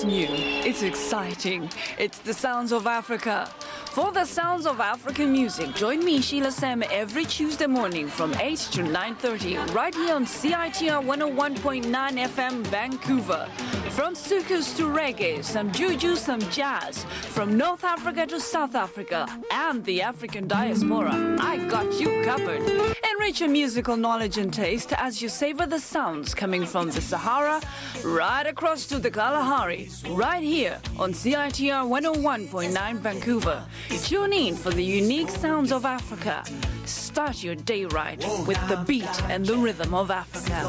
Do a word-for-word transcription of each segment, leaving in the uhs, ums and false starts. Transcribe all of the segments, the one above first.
It's new. It's exciting. It's the Sounds of Africa. For the Sounds of African music, join me, Sheila Sam, every Tuesday morning from eight to nine thirty, right here on C I T R one oh one point nine F M, Vancouver. From soukous to reggae, some juju, some jazz. From North Africa to South Africa and the African diaspora, I got you covered. Enrich your musical knowledge and taste as you savor the sounds coming from the Sahara right across to the Kalahari, right here on C I T R one oh one point nine Vancouver. Tune in for the unique sounds of Africa. Start your day right with the beat and the rhythm of Africa.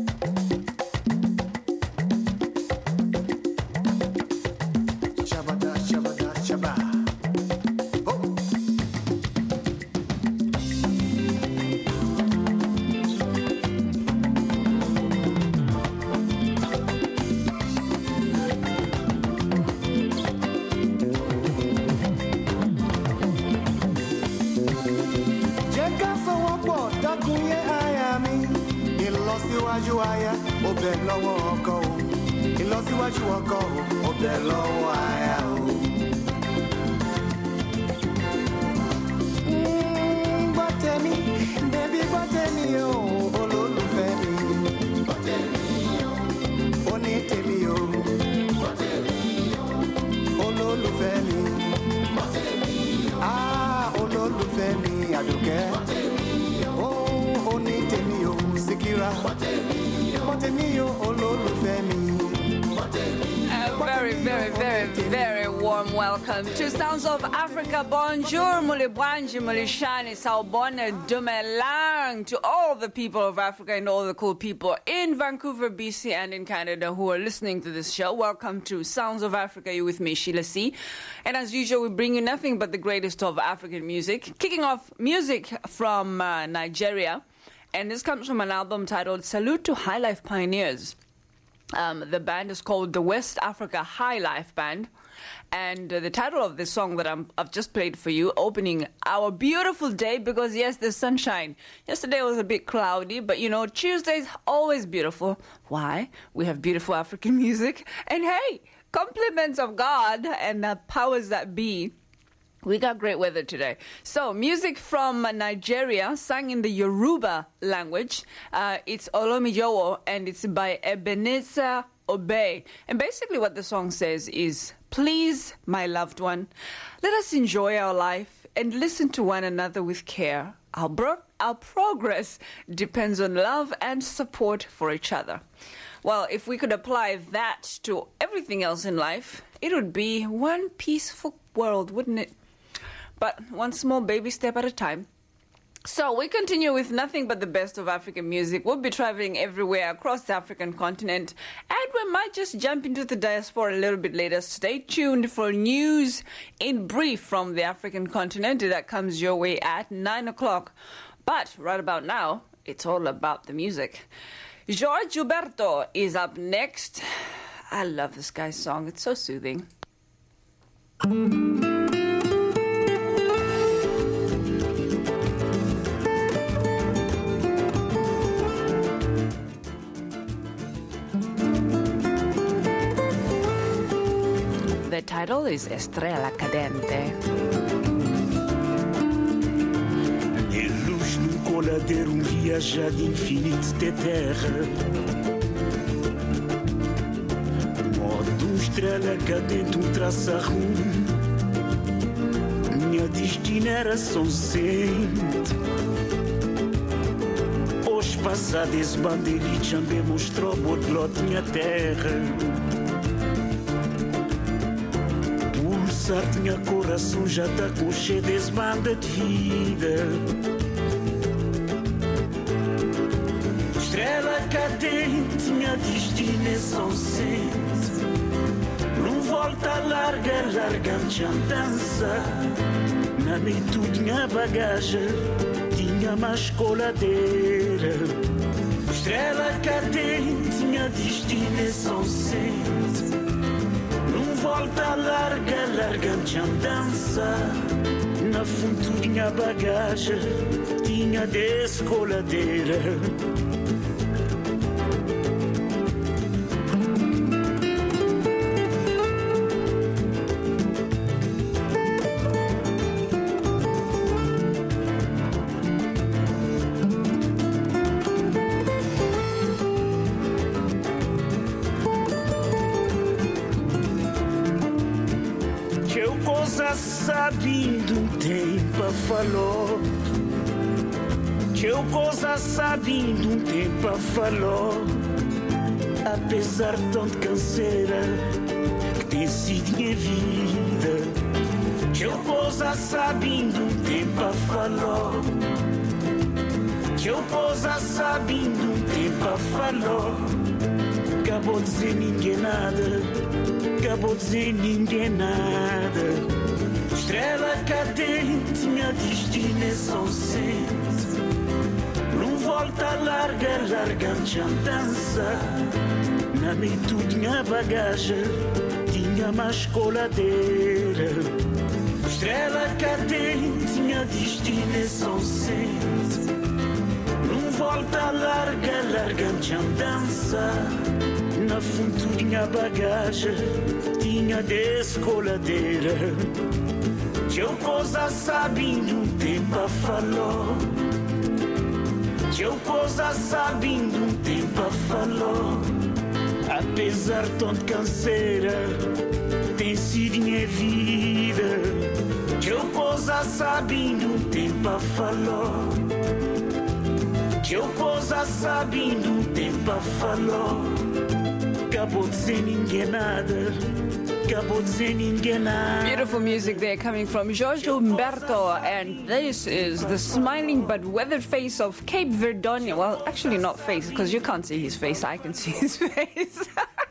Shabada ìlọsíwájú aya ó bẹ lọ́wọ́ ọkọ o ìlọsíwájú ọkọ ó bẹ lọ́wọ́ aya o. gbọ́ tèmi bébí gbọ́ tèmi o olólùfẹ́ mi. gbọ́ tèmi o. ó ní tèmi o. gbọ́ tèmi o. olólùfẹ́ mi. gbọ́ tèmi o. ah olólùfẹ́ mi àdùkẹ́. gbọ́ tèmi o. ó ní tèmi o Síkírà. gbọ́ tèmi o. gbọ́ tèmi o olólùfẹ́ mi. A very, very, very, very warm welcome to Sounds of Africa. Bonjour, mulibwanji, mulishani, saubona, dumelang to all the people of Africa and all the cool people in Vancouver, B C and in Canada who are listening to this show. Welcome to Sounds of Africa. You're with me, Sheila C. And as usual, we bring you nothing but the greatest of African music. Kicking off music from uh, Nigeria. And this comes from an album titled Salute to High Life Pioneers. Um, the band is called the West Africa High Life Band. And uh, the title of this song that I'm, I've just played for you, opening our beautiful day, because yes, there's sunshine. Yesterday was a bit cloudy, but you know, Tuesday's always beautiful. Why? We have beautiful African music. And hey, compliments of God and the powers that be. We got great weather today. So, music from Nigeria, sung in the Yoruba language. Uh, it's Olomijowo, and it's by Ebenezer Obey. And basically what the song says is, please, my loved one, let us enjoy our life and listen to one another with care. Our, bro- our progress depends on love and support for each other. Well, if we could apply that to everything else in life, it would be one peaceful world, wouldn't it? But one small baby step at a time. So we continue with nothing but the best of African music. We'll be traveling everywhere across the African continent. And we might just jump into the diaspora a little bit later. Stay tuned for news in brief from the African continent. That comes your way at nine o'clock. But right about now, it's all about the music. Jorge Gilberto is up next. I love this guy's song. It's so soothing. The title is Estrela Cadente. E luz num coladeiro, um viajar de infinito de terra. Modo um estrela cadente, um traça rumo. Minha destino era São Vicente. Hoje passado esse bandeirite também mostrou o minha terra. Minha coração já tá com cheio desse banda de vida. Estrela cadente, minha destino é São Vicente. Não volta larga, largante andança. Na mente tinha bagagem, tinha mais coladeira. Estrela cadente, minha destino é São Vicente. Volta larga, largante andança. Na fundo tinha bagagem, tinha descoladeira. Sabindo um tempo falou, que eu coisa sabindo um tempo falou, apesar de tão canseira que tem sido minha vida, que eu coisa sabindo um tempo falou, que eu coisa sabindo um tempo falou, acabou de dizer ninguém nada, acabou de dizer ninguém nada. Estrela cadente, minha destino é São Vicente. Não volta larga, largante andança. Na mente tinha bagagem, tinha mais coladeira. Estrela cadente, minha destino é São Vicente. Não volta volta larga, larga de andança. Na fundo tinha bagagem, tinha descoladeira. Eu coisa sabendo, um tempo falou. Eu coisa sabendo, um tempo falou. Apesar de tão canseira, tem sido minha vida. Eu coisa sabendo, um tempo falou. Eu coisa sabendo, um tempo falou. Acabou de ser ninguém nada. Beautiful music there coming from Jorge Humberto, and this is the smiling but weathered face of Cape Verdean. Well, actually not face, because you can't see his face, I can see his face.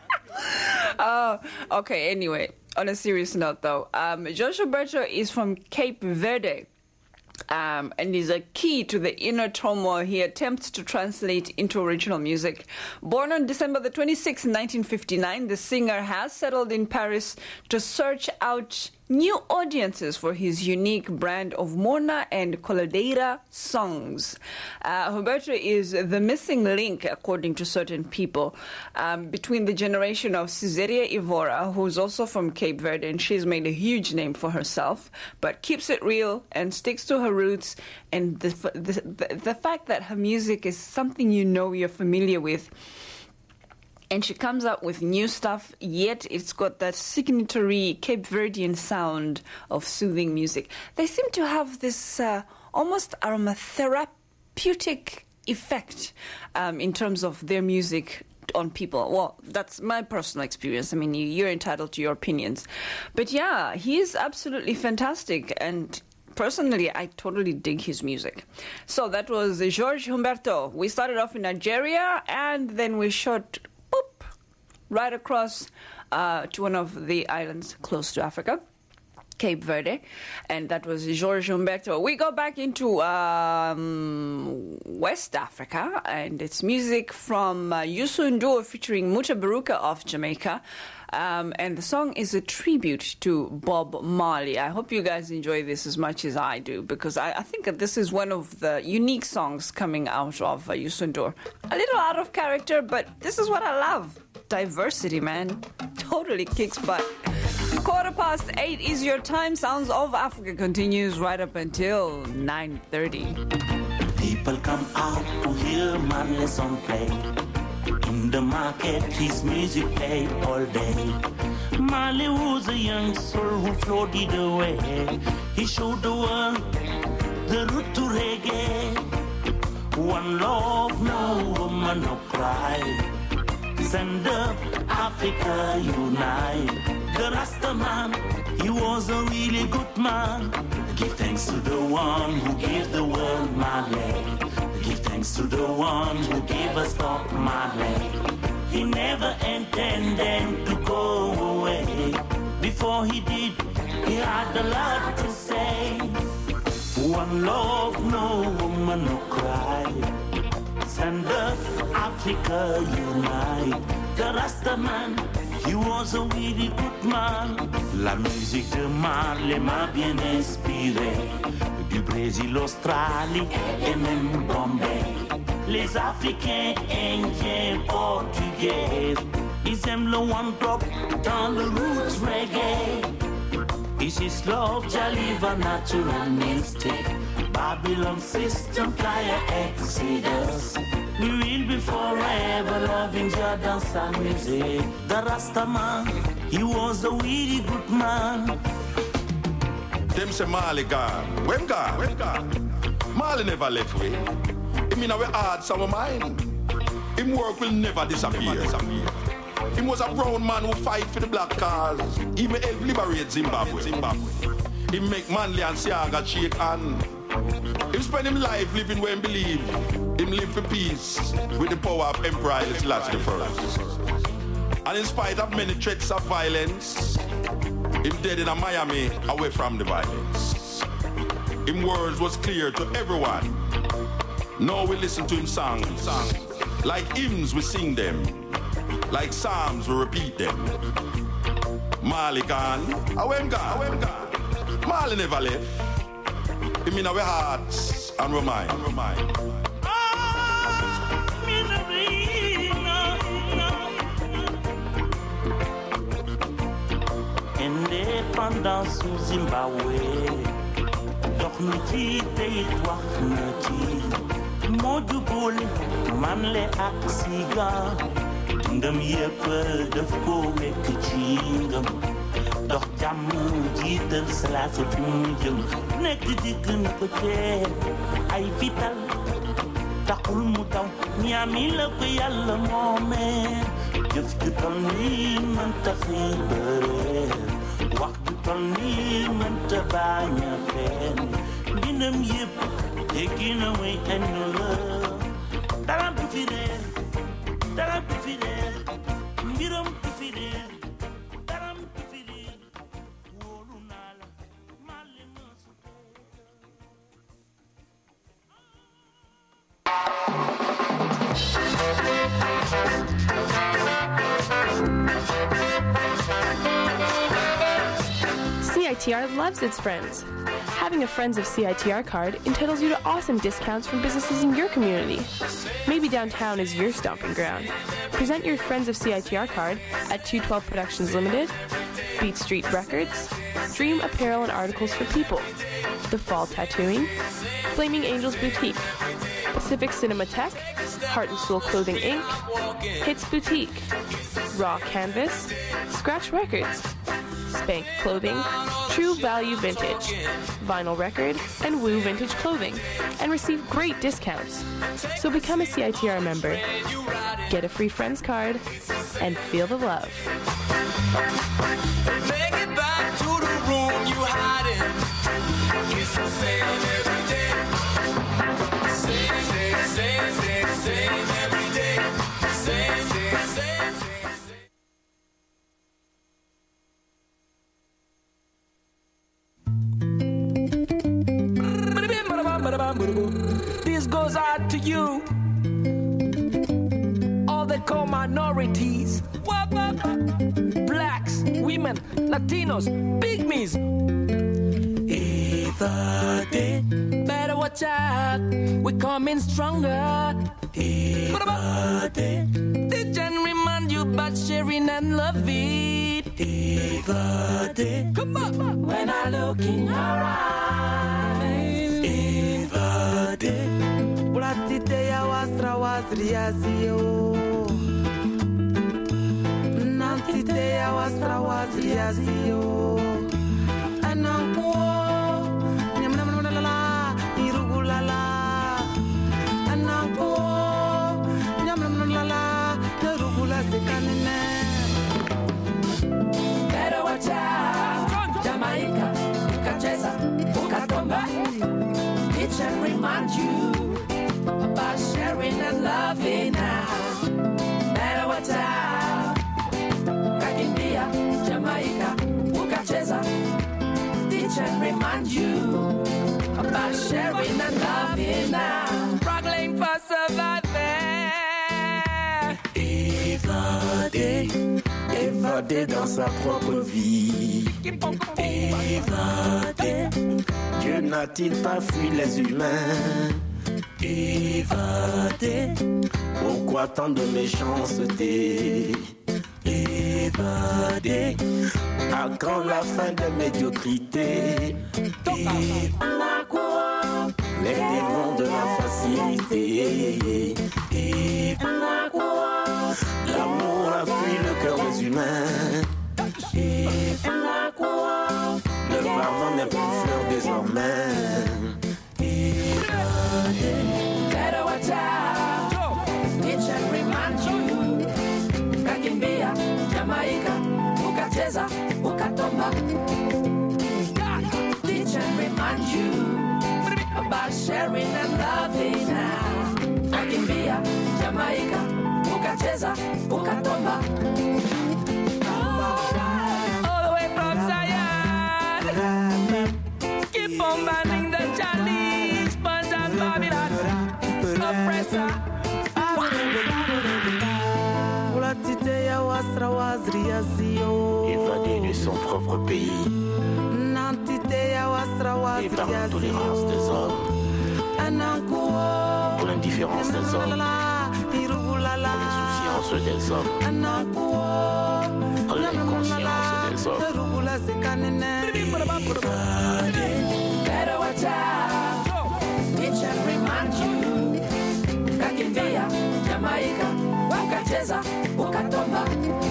uh, okay, anyway, on a serious note though, um, Jorge Humberto is from Cape Verde. Um, and is a key to the inner turmoil he attempts to translate into original music. Born on December the twenty-sixth, nineteen fifty-nine, the singer has settled in Paris to search out new audiences for his unique brand of Morna and Coladeira songs. Uh, Humberto is the missing link, according to certain people, um, between the generation of Cesaria Evora, who's also from Cape Verde, and she's made a huge name for herself, but keeps it real and sticks to her roots, and the, the, the, the fact that her music is something you know, you're familiar with. And she comes up with new stuff, yet it's got that signatory Cape Verdean sound of soothing music. They seem to have this uh, almost aromatherapeutic effect um, in terms of their music on people. Well, that's my personal experience. I mean, you, you're entitled to your opinions. But yeah, he is absolutely fantastic, and personally, I totally dig his music. So that was Jorge Humberto. We started off in Nigeria, and then we shot right across uh, to one of the islands close to Africa, Cape Verde, and that was Jorge Humberto. We go back into um, West Africa, and it's music from uh, Youssou N'Dour featuring Mutabaruka of Jamaica. Um, and the song is a tribute to Bob Marley. I hope you guys enjoy this as much as I do, because I, I think that this is one of the unique songs coming out of uh, Youssou N'Dour. A little out of character, but this is what I love. Diversity, man. Totally kicks butt. Quarter past eight is your time. Sounds of Africa continues right up until nine thirty. People come out to hear Marley song play. In the market, his music played all day. Marley was a young soul who floated away. He showed the world the route to reggae. One love, no woman, no cry. Stand up, Africa, unite. The Rasta man, he was a really good man. Give thanks to the one who gave the world Marley. Give thanks to the one who gave us Bob Marley. He never intended to go away. Before he did, he had a lot to say. One love, no woman, no cry. Stand up, Africa, unite. The Rasta man, he was a really good man. La musique de Marley m'a bien inspiré. Du Brésil, Australie et même Bombay. Les Africains, Indiens, Portugais, ils aiment le one drop dans le roots reggae. This is love, Jaliva, natural mystic. Babylon system, fire exodus. We will be forever loving Jordan's music. The Rasta man, he was a really good man. Them say Marley gone. When gone? When gone? Marley never left way. I mean, our hearts, our mind. Him work will never disappear. Never disappear. He was a brown man who fight for the black cause. He may help liberate Zimbabwe. Zimbabwe. He make Manley and Siaga shake hand. He spend him life living where he believe. Him live for peace with the power of Emperor Haile Selassie the First. And in spite of many threats of violence, him dead in a Miami away from the violence. Him words was clear to everyone. Now we listen to him songs. songs. Like hymns we sing them. Like psalms we repeat them. Marley gone, away him gone, away him gone. Marley never left. Him in our hearts and our mind. Ah! Indépendance au Zimbabwe, dox na ci tey wax na ci Modou Boli man le ak siga ngëm yépp daf ko wekk ci ngëm dox jàmm jiital salaat fi mu jëm nekk di gën ko tee ay vital taxul mu taw ñaami la ko yàlla moomee jëf ju tol ni man taxi bëree wax ju tol ni man ta bañ a fenn mbindam yépp déggi na way enn la dara du fi réer dara du fi réer mbiram du fi réer daram du fi réer wóolu naa la maa leen ma su C I T R loves its friends. Having a Friends of C I T R card entitles you to awesome discounts from businesses in your community. Maybe downtown is your stomping ground. Present your Friends of C I T R card at two twelve Productions Limited, Beat Street Records, Dream Apparel and Articles for People, The Fall Tattooing, Flaming Angels Boutique, Pacific Cinematech, Heart and Soul Clothing Incorporated, Hits Boutique, Raw Canvas, Scratch Records, Spank Clothing, True Value Vintage, Vinyl Record, and Woo Vintage Clothing, and receive great discounts. So become a C I T R member, get a free Friends card, and feel the love. Make it back to the room you hide in. It's the same every day. Same, same, same, same, same every day. Same, same, same, same. This goes out to you, all that call minorities, blacks, women, Latinos, pygmies. Either day, Better watch out, we're coming stronger. either day, They can remind you about sharing and loving. either day, Come on, when I look in your eyes. either day. Ulatite ya wasra wasri yazio Nantite ya wasra wasri yazio Anankuo Nyamnamnamnalala Irugulala Anankuo Nyamnamnamnalala Irugula sekanine Better watch out, Jamaica, ukacheza, ukatomba. It can remind you about sharing and loving now. Better watch out, Kakimbia, Jamaica, ukacheza. It can remind you about sharing and loving now. Struggling for surviving. Évadé, évadé dans sa propre vie. Évadé, Dieu n'a-t-il pas fui les humains? Évadé, pourquoi tant de méchanceté? Évadé, à quand la fin de médiocrité? Évadé, les démons de la facilité. Évadé, l'amour a fui le cœur des humains. Le pardon n'est plus fleur désormais. Better watch out, it can remind you. Kakimbia, Jamaica, ukacheza, ukatomba. It can remind you about sharing and loving now. Kakimbia, Jamaica, ukacheza, ukatomba. All the way from Zion, keep on banning the Chinese, punch and Babylon, oppressor. Ulatite ya wasra wasri yazio Évadé de son propre pays Nantite ya wasra et wasri par l'intolérance des yazio hommes, Anankuo pour l'indifférence des hommes, Irulala. L'insouciance des hommes. Anakuo. L'inconscience des hommes. Irula sekanene. Better watch out. Teach and remind you. Kakimbia, Jamaica, wakacheza, ukatomba.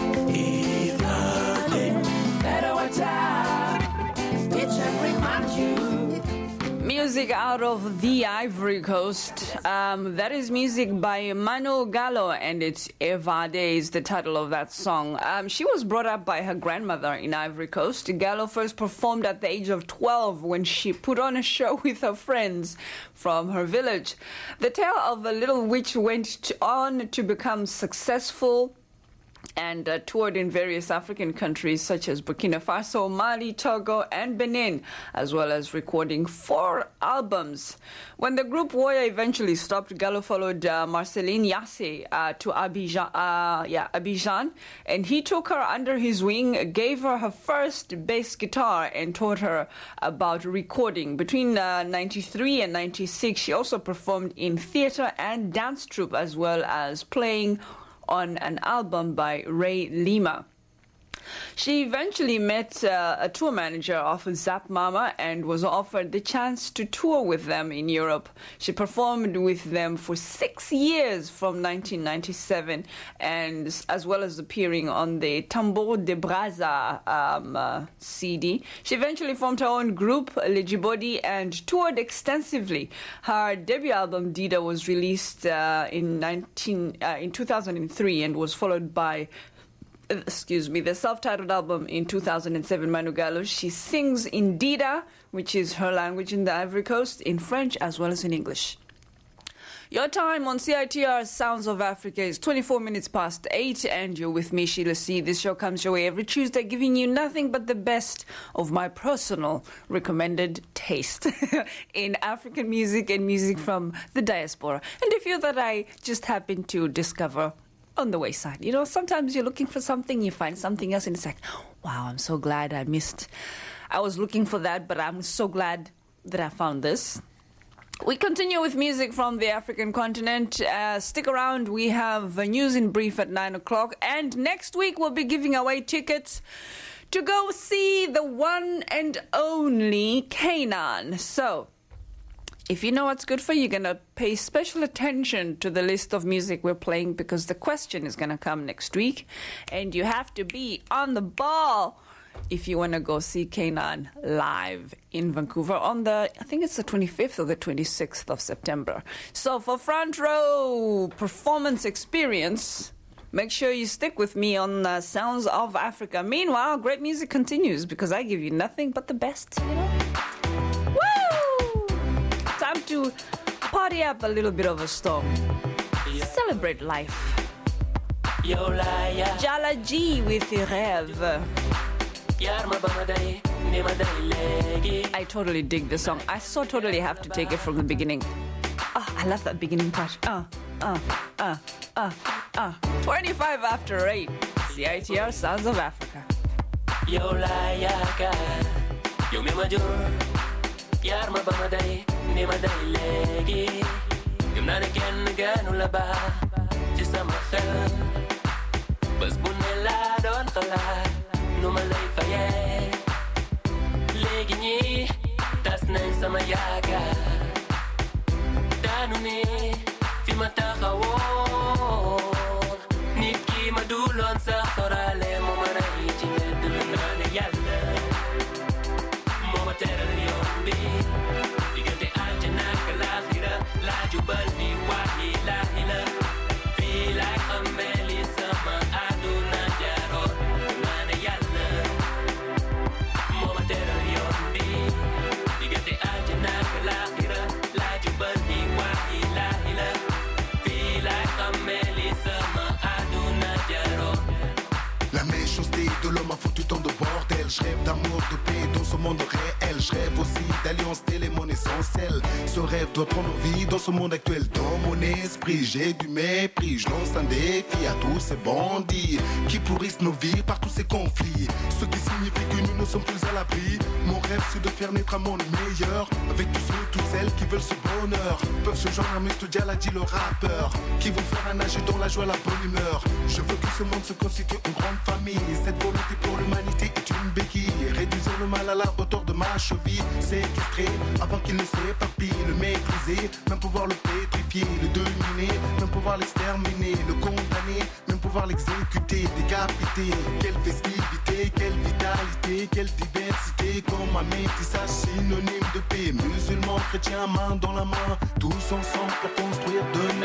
Better watch out. Teach and remind you. Music out of the Ivory Coast. Um, that is music by Mano Gallo, and it's Evade is the title of that song. Um, she was brought up by her grandmother in Ivory Coast. Gallo first performed at the age of twelve when she put on a show with her friends from her village. The tale of a little witch went to, on to become successful and uh, toured in various African countries such as Burkina Faso, Mali, Togo, and Benin, as well as recording four albums. When the group Woya eventually stopped, Gallo followed uh, Marceline Yassé uh, to Abidjan, uh, yeah, Abidjan, and he took her under his wing, gave her her first bass guitar, and taught her about recording. Between uh, ninety-three and ninety-six, she also performed in theater and dance troupe, as well as playing on an album by Ray Lima. She eventually met uh, a tour manager of Zap Mama and was offered the chance to tour with them in Europe. She performed with them for six years from nineteen ninety-seven, and as well as appearing on the Tambour de Braza um, uh, C D. She eventually formed her own group, Legibody, and toured extensively. Her debut album, Dida, was released uh, in, nineteen, uh, in two thousand three and was followed by excuse me, the self-titled album in two thousand seven, Mano Gallo. She sings in Dida, which is her language in the Ivory Coast, in French as well as in English. Your time on C I T R Sounds of Africa is twenty-four minutes past eight, and you're with me, Sheila C. This show comes your way every Tuesday, giving you nothing but the best of my personal recommended taste in African music and music from the diaspora. And a few that I just happen to discover on the wayside. You know, sometimes you're looking for something, you find something else, and it's like, wow, I'm so glad I missed. I was looking for that, but I'm so glad that I found this. We continue with music from the African continent. Uh, stick around. We have a news in brief at nine o'clock. And next week, we'll be giving away tickets to go see the one and only Kanan. So, if you know what's good for you, you're going to pay special attention to the list of music we're playing, because the question is going to come next week. And you have to be on the ball if you want to go see Kanan live in Vancouver on the, I think it's the twenty-fifth or the twenty-sixth of September. So for front row performance experience, make sure you stick with me on uh, Sounds of Africa. Meanwhile, great music continues, because I give you nothing but the best, you know? Time to party up a little bit of a storm. Celebrate life. Jala G with Rêve. I totally dig the song. I so totally have to take it from the beginning. Oh, I love that beginning part. Uh, uh, uh, uh, uh. twenty-five after eight. C I T R Sounds of Africa. Yar ma ba madai ni madai legi Gimna again again ulaba Just ma khel Bas bunela don khala no malay faye Legi ni tas nan sama yaga Danuni fi mata khawo Niki madulon sa khorale mo marai jined dunana yalla Mo matera Digante aljanaka l'akhira la jubalni wahi la hila Feel like a meli sama aduna jaro Mana yalla Moma tera yondi Digante aljanaka l'akhira la jubalni wahi la hila Feel like a meli sama aduna jaro La méchanceté de l'homme a foutu tant de bordel. Je rêve d'amour, de paix dans ce monde réel. Je rêve aussi d'alliance, telle est mon essentiel. Ce rêve doit prendre vie dans ce monde actuel. Dans mon esprit, j'ai du mépris. Je lance un défi à tous ces bandits qui pourrissent nos vies par tous ces conflits. Ce qui signifie que nous ne sommes plus à l'abri. Mon rêve, c'est de faire naître un monde meilleur. Avec tous ceux et toutes celles qui veulent ce bonheur. Peuvent se joindre à Mister Dialadi, le rappeur, qui vont faire un nager dans la joie, la bonne humeur. Je veux que ce monde se constitue une grande famille. Cette volonté pour l'humanité est une béquille. Réduisons le mal à la hauteur de ma cheville. Séquestrer avant qu'il ne s'éparpille. Le mépriser, même pouvoir le pétrifier. Le dominer, même pouvoir l'exterminer. Le condamner, même pouvoir l'exécuter. Décapiter, quelle festivité, quelle vitalité, quelle diversité. Comme un métissage synonyme de paix. Musulmans, chrétiens, main dans la main. Tous ensemble pour construire demain.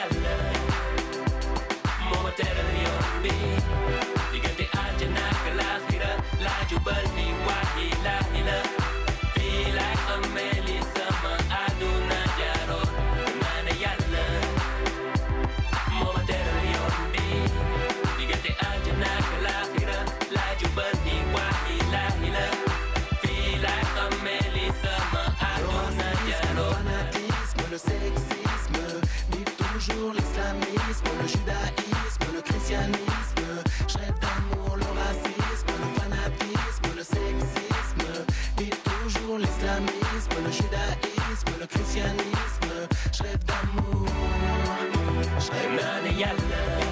Le sexisme, vive toujours l'islamisme, le judaïsme, le christianisme. Je rêve d'amour, le racisme, le fanatisme, le sexisme. Vive toujours l'islamisme, le judaïsme, le christianisme. Je rêve d'amour, je rêve d'amour.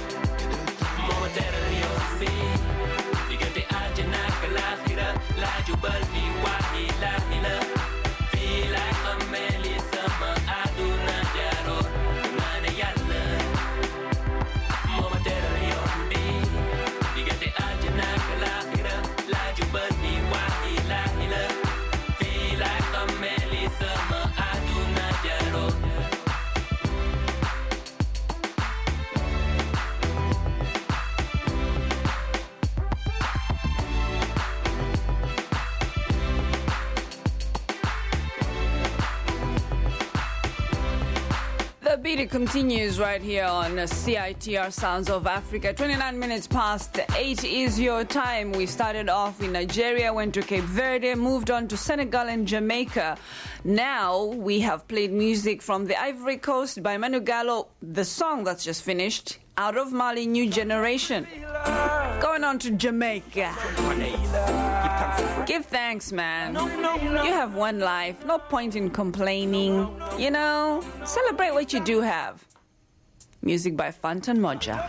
The beat continues right here on C I T R Sounds of Africa. twenty-nine minutes past eight is your time. We started off in Nigeria, went to Cape Verde, moved on to Senegal and Jamaica. Now we have played music from the Ivory Coast by Manu Gallo. The song that's just finished, Out of Mali, New Generation. Going on to Jamaica. Give thanks, man. You have one life. No point in complaining. You know, celebrate what you do have. Music by Fantan Moja.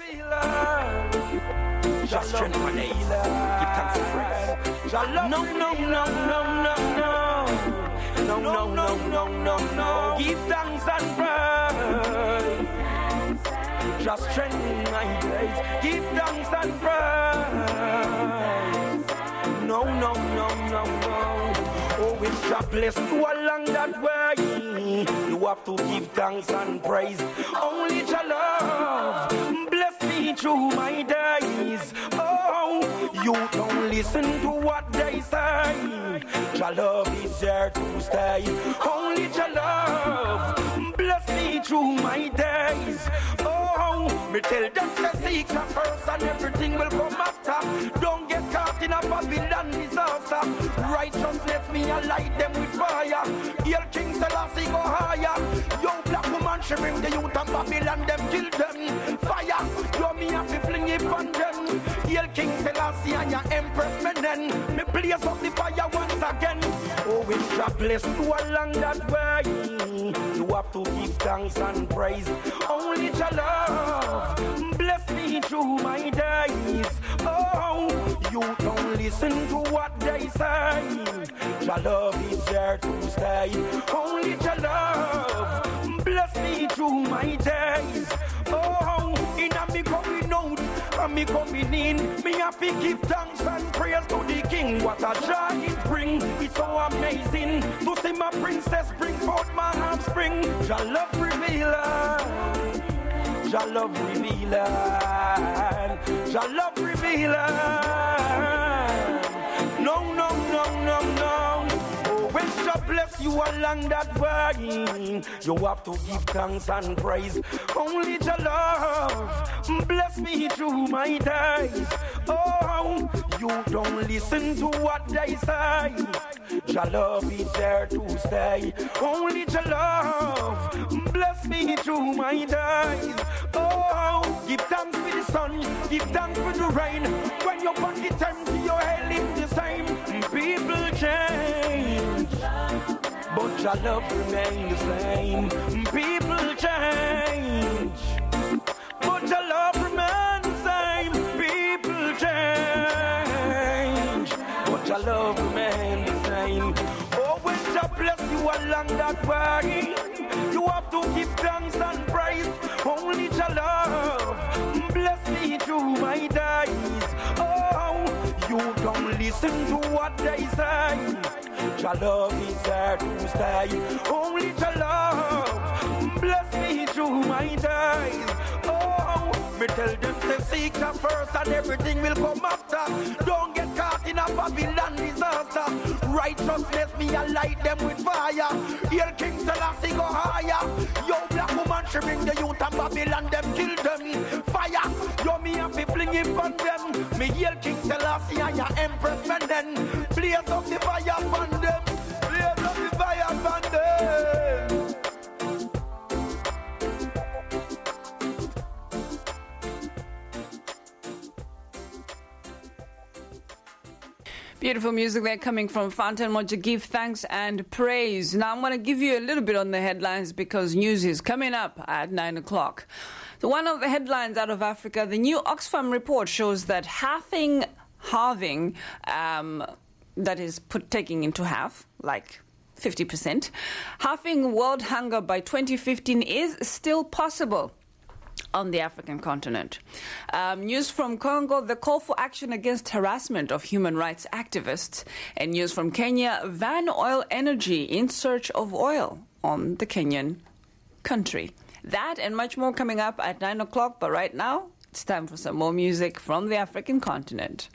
Just strength my name. Give thanks and praise. No, no, no, no, no, no. No, no, no, no, no, no. Give thanks and praise. Just strength my praise. Give thanks and praise. No, no, no, no, no. Oh, it's God bless you along that way. You have to give thanks and praise. Only your love bless me through my days. Oh, you don't listen to what they say. Your love is there to stay. Only your love bless me through my days. Oh, me tell them to seek your first and everything will come after. Don't get caught in a Babylon disaster. Righteousness me and light them with fire. Hail King Selassie go higher. Yo black woman she bring the youth of Babylon them kill them. Fire, yo me have to fling it on them. Hail King Selassie and your Empress Menen. Me blaze up the fire once again. Oh, it's God bless you along that way. You have to give thanks and praise. Only your love bless me through my days. Oh, you don't listen to what they say. Your love is there to stay. Only your love bless me through my days. Oh, in a me coming out and me coming in, me have to give thanks and praise to the King. What a joy it bring, it's so amazing to see my princess bring forth my offspring. Your love revealer, your love revealer, your love revealer. No, no, no, no, no. Oh, when your bless you along that way, you have to give thanks and praise. Only Jah love bless me through my days. Oh, you don't listen to what they say. Jah love is there to stay. Only Jah love bless me through my days. Oh, give thanks for the sun, give thanks for the rain. When you're on the empty, your head is the same. People change, but Jah love remain the same. People change, but Jah love remain the same. People change, but Jah love remain the same. Oh, when Jah bless you along that way, you have to give thanks and praise. Only Jah love bless me through my days. Oh, you don't listen to what they say. Jah love is there to stay. Only Jah love bless me through my days. Oh, me tell them say seek Jah first and everything will come after. Don't get caught in a Babylon disaster. Righteousness me I light them with fire. Hail King Selassie go higher. Yo black woman she bring the youth and Babylon them kill them. Fire, yo me have to fling it on them. Me hail King Selassie and your Empress Menen. Blaze up the fire on them. Blaze up the fire on them. Beautiful music there coming from Fountain Moja. Give thanks and praise. Now I'm going to give you a little bit on the headlines because news is coming up at nine o'clock. So one of the headlines out of Africa, the new Oxfam report shows that halving, halving, um, that is put taking into half, like fifty percent, halving world hunger by twenty fifteen is still possible on the African continent. Um, news from Congo, the call for action against harassment of human rights activists. And news from Kenya, Van Oil Energy in search of oil on the Kenyan country. That and much more coming up at nine o'clock, but right now, it's time for some more music from the African continent.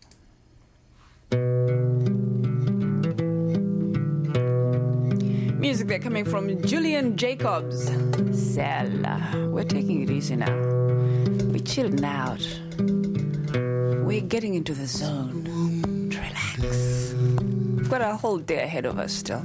Music there coming from Julian Jacobs. Cell. We're taking it easy now. We're chilling out. We're getting into the zone. Relax. We've got a whole day ahead of us still.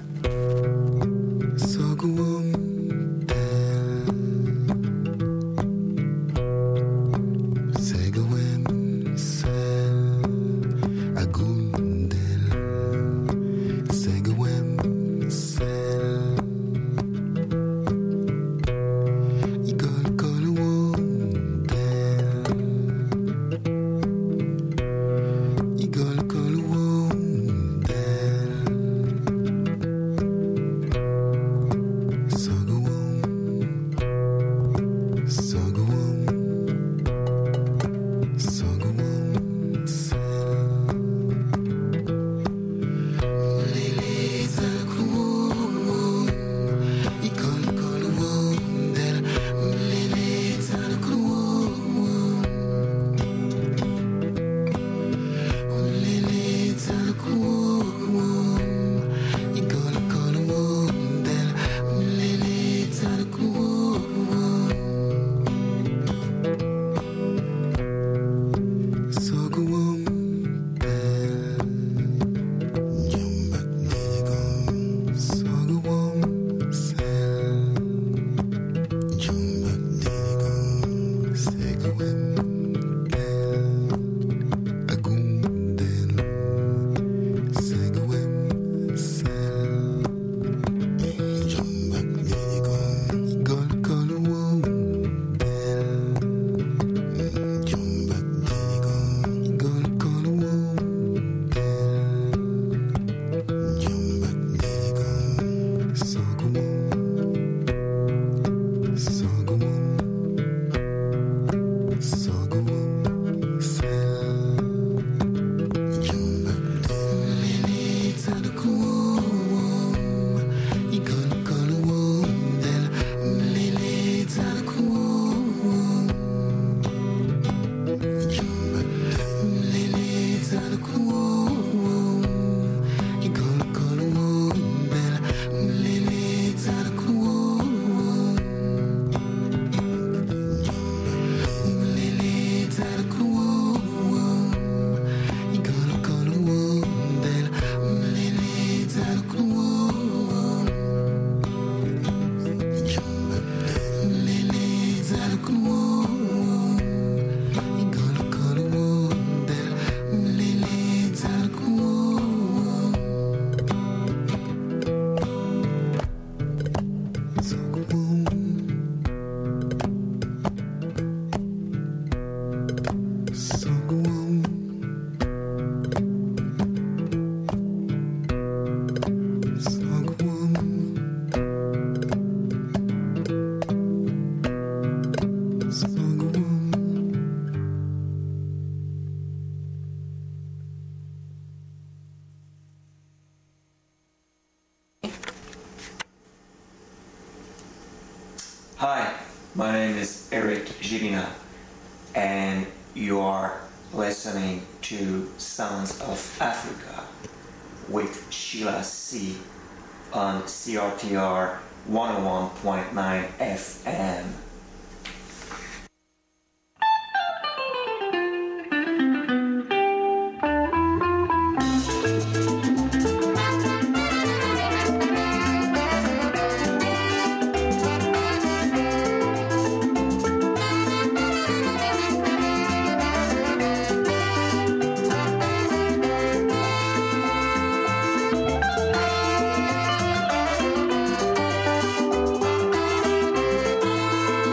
My name is Eric Girina, and you are listening to Sounds of Africa with Sheila C. on C R T R one oh one point nine F M. Thank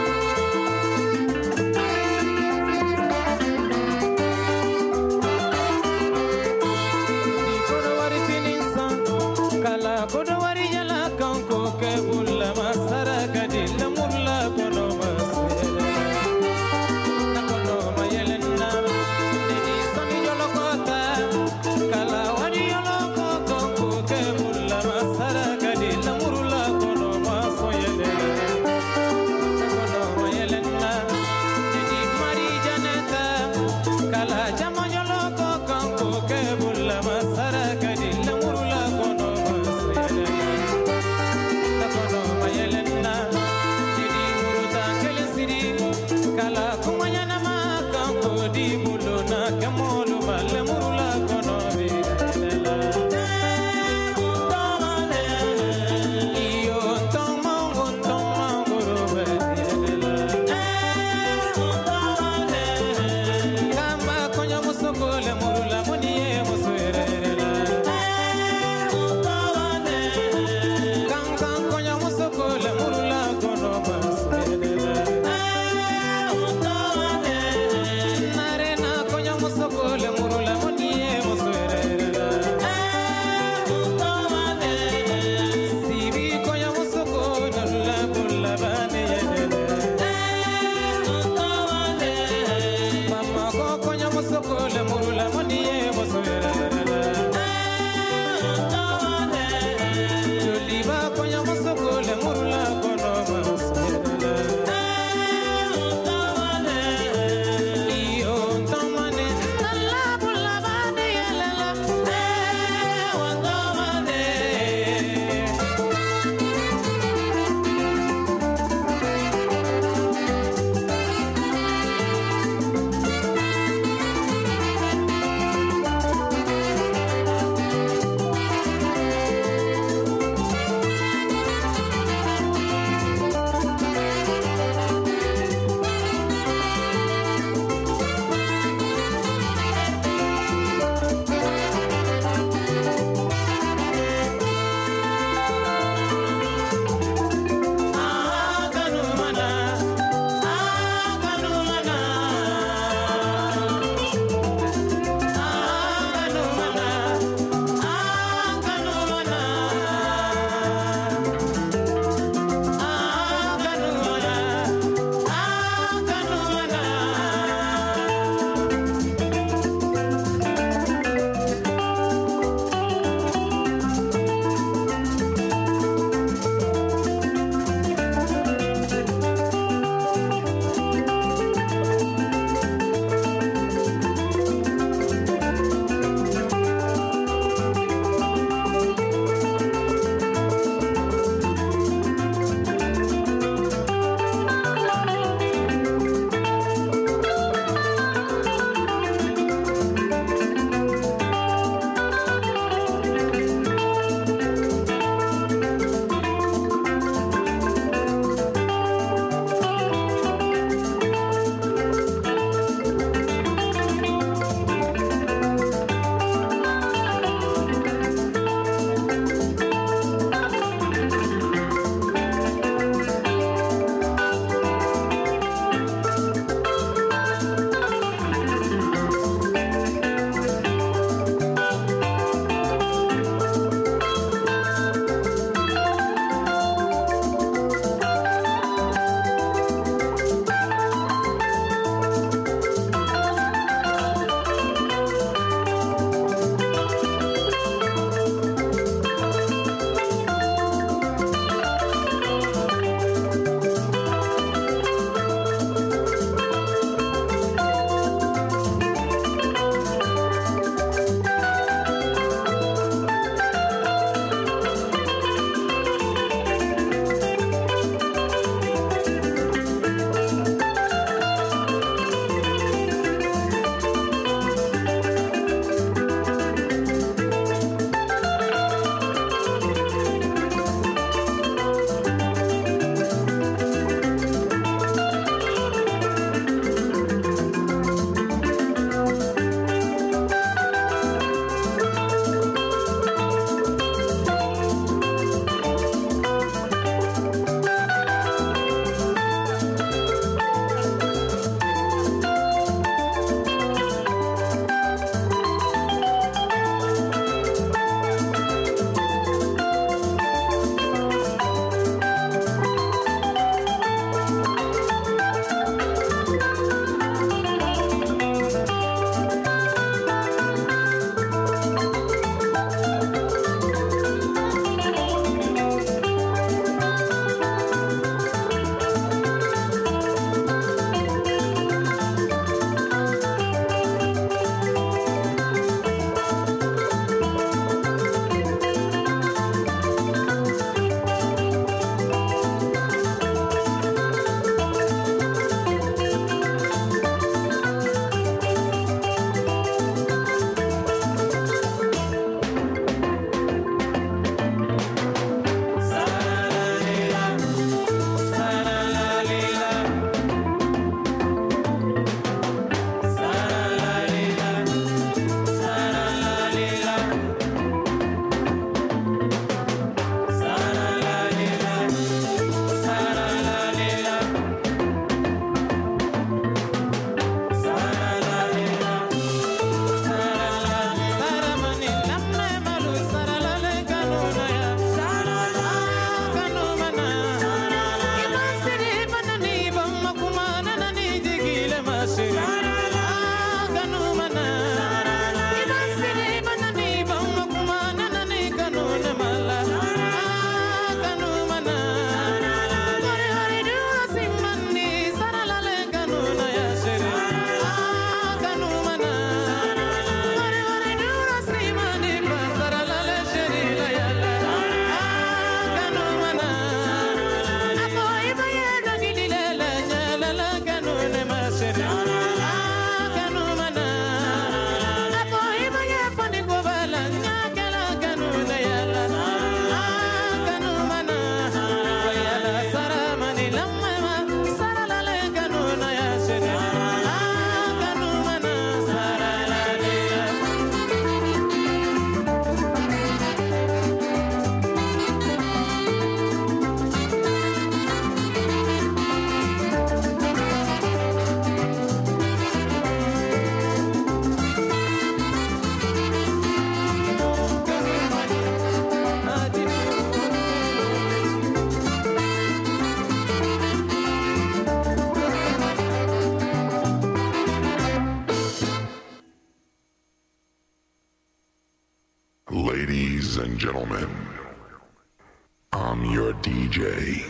Ladies and gentlemen, I'm your D J.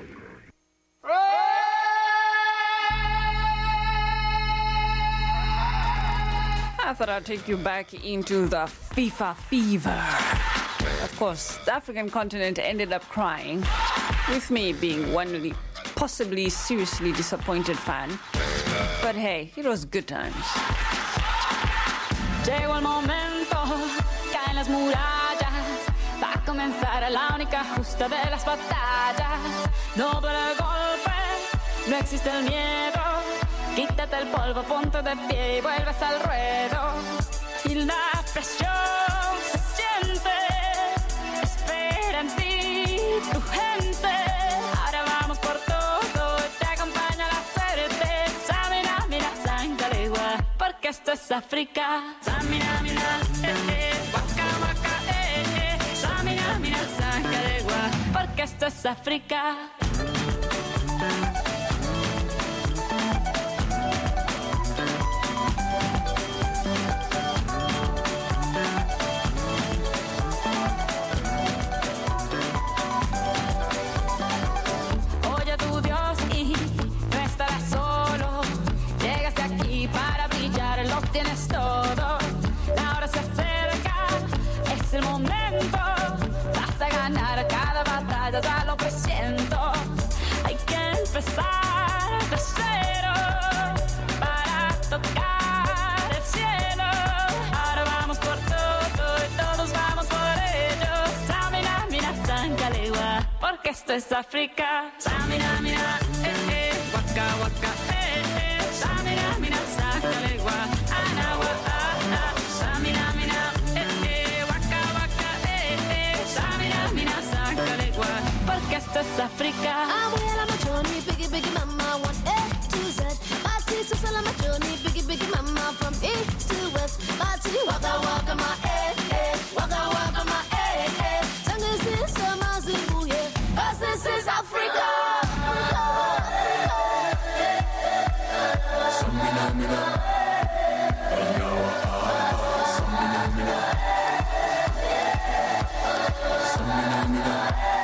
I thought I'd take you back into the FIFA fever. Of course, the African continent ended up crying, with me being one possibly seriously disappointed fan. But hey, it was good times. Llegó el momento, caen las murallas, va a comenzar la única justa de las batallas. No duele el golpe, no existe el miedo. Quítate el polvo, ponte de pie y vuelves al ruedo. Y la presión se siente, espera en ti tu gente. Ahora vamos por todo, te acompaña la suerte. Samina, mira, Sangalegua, porque esto es África. Samina, mira, eh, eh, waka, waka, eh, eh. Samina, mira, Sangalegua, porque esto es África. Tienes todo, ahora se acerca, es el momento, vas a ganar cada batalla, ya lo presiento. Hay que empezar de cero para tocar el cielo. Ahora vamos por todo y todos vamos por ello. Samina, mira, Sangalegua, porque esto es África. Samina, mira, eh, eh, waka, waka, eh, eh. Samina, mira, Sangalegua. Porque esto es África. I'm well on my journey, biggie, biggie, mama, one A to Z. My sister's on my journey, biggie, biggie, mama, from east to west. My city, waka, waka, my eh, eh, waka, waka, my eh, eh. Jungle sister, my Zimbu, yeah, 'cause this is Africa. Samina, mina, Anyawa, Samina, mina, Samina, mina.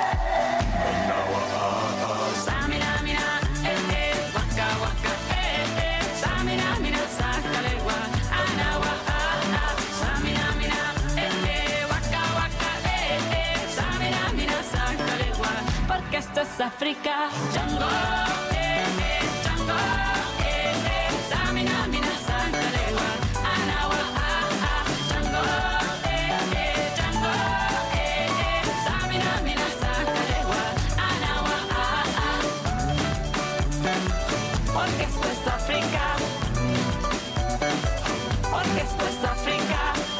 Esto es África. Django, eh, eh, Django, eh, eh. Samina, mina, Sangalegua. Anawa, ah, ah. Django, eh, eh, Django, eh, eh. Samina, mina, Sangalegua. Anawa, ah, ah. Porque esto es África. Porque esto es África.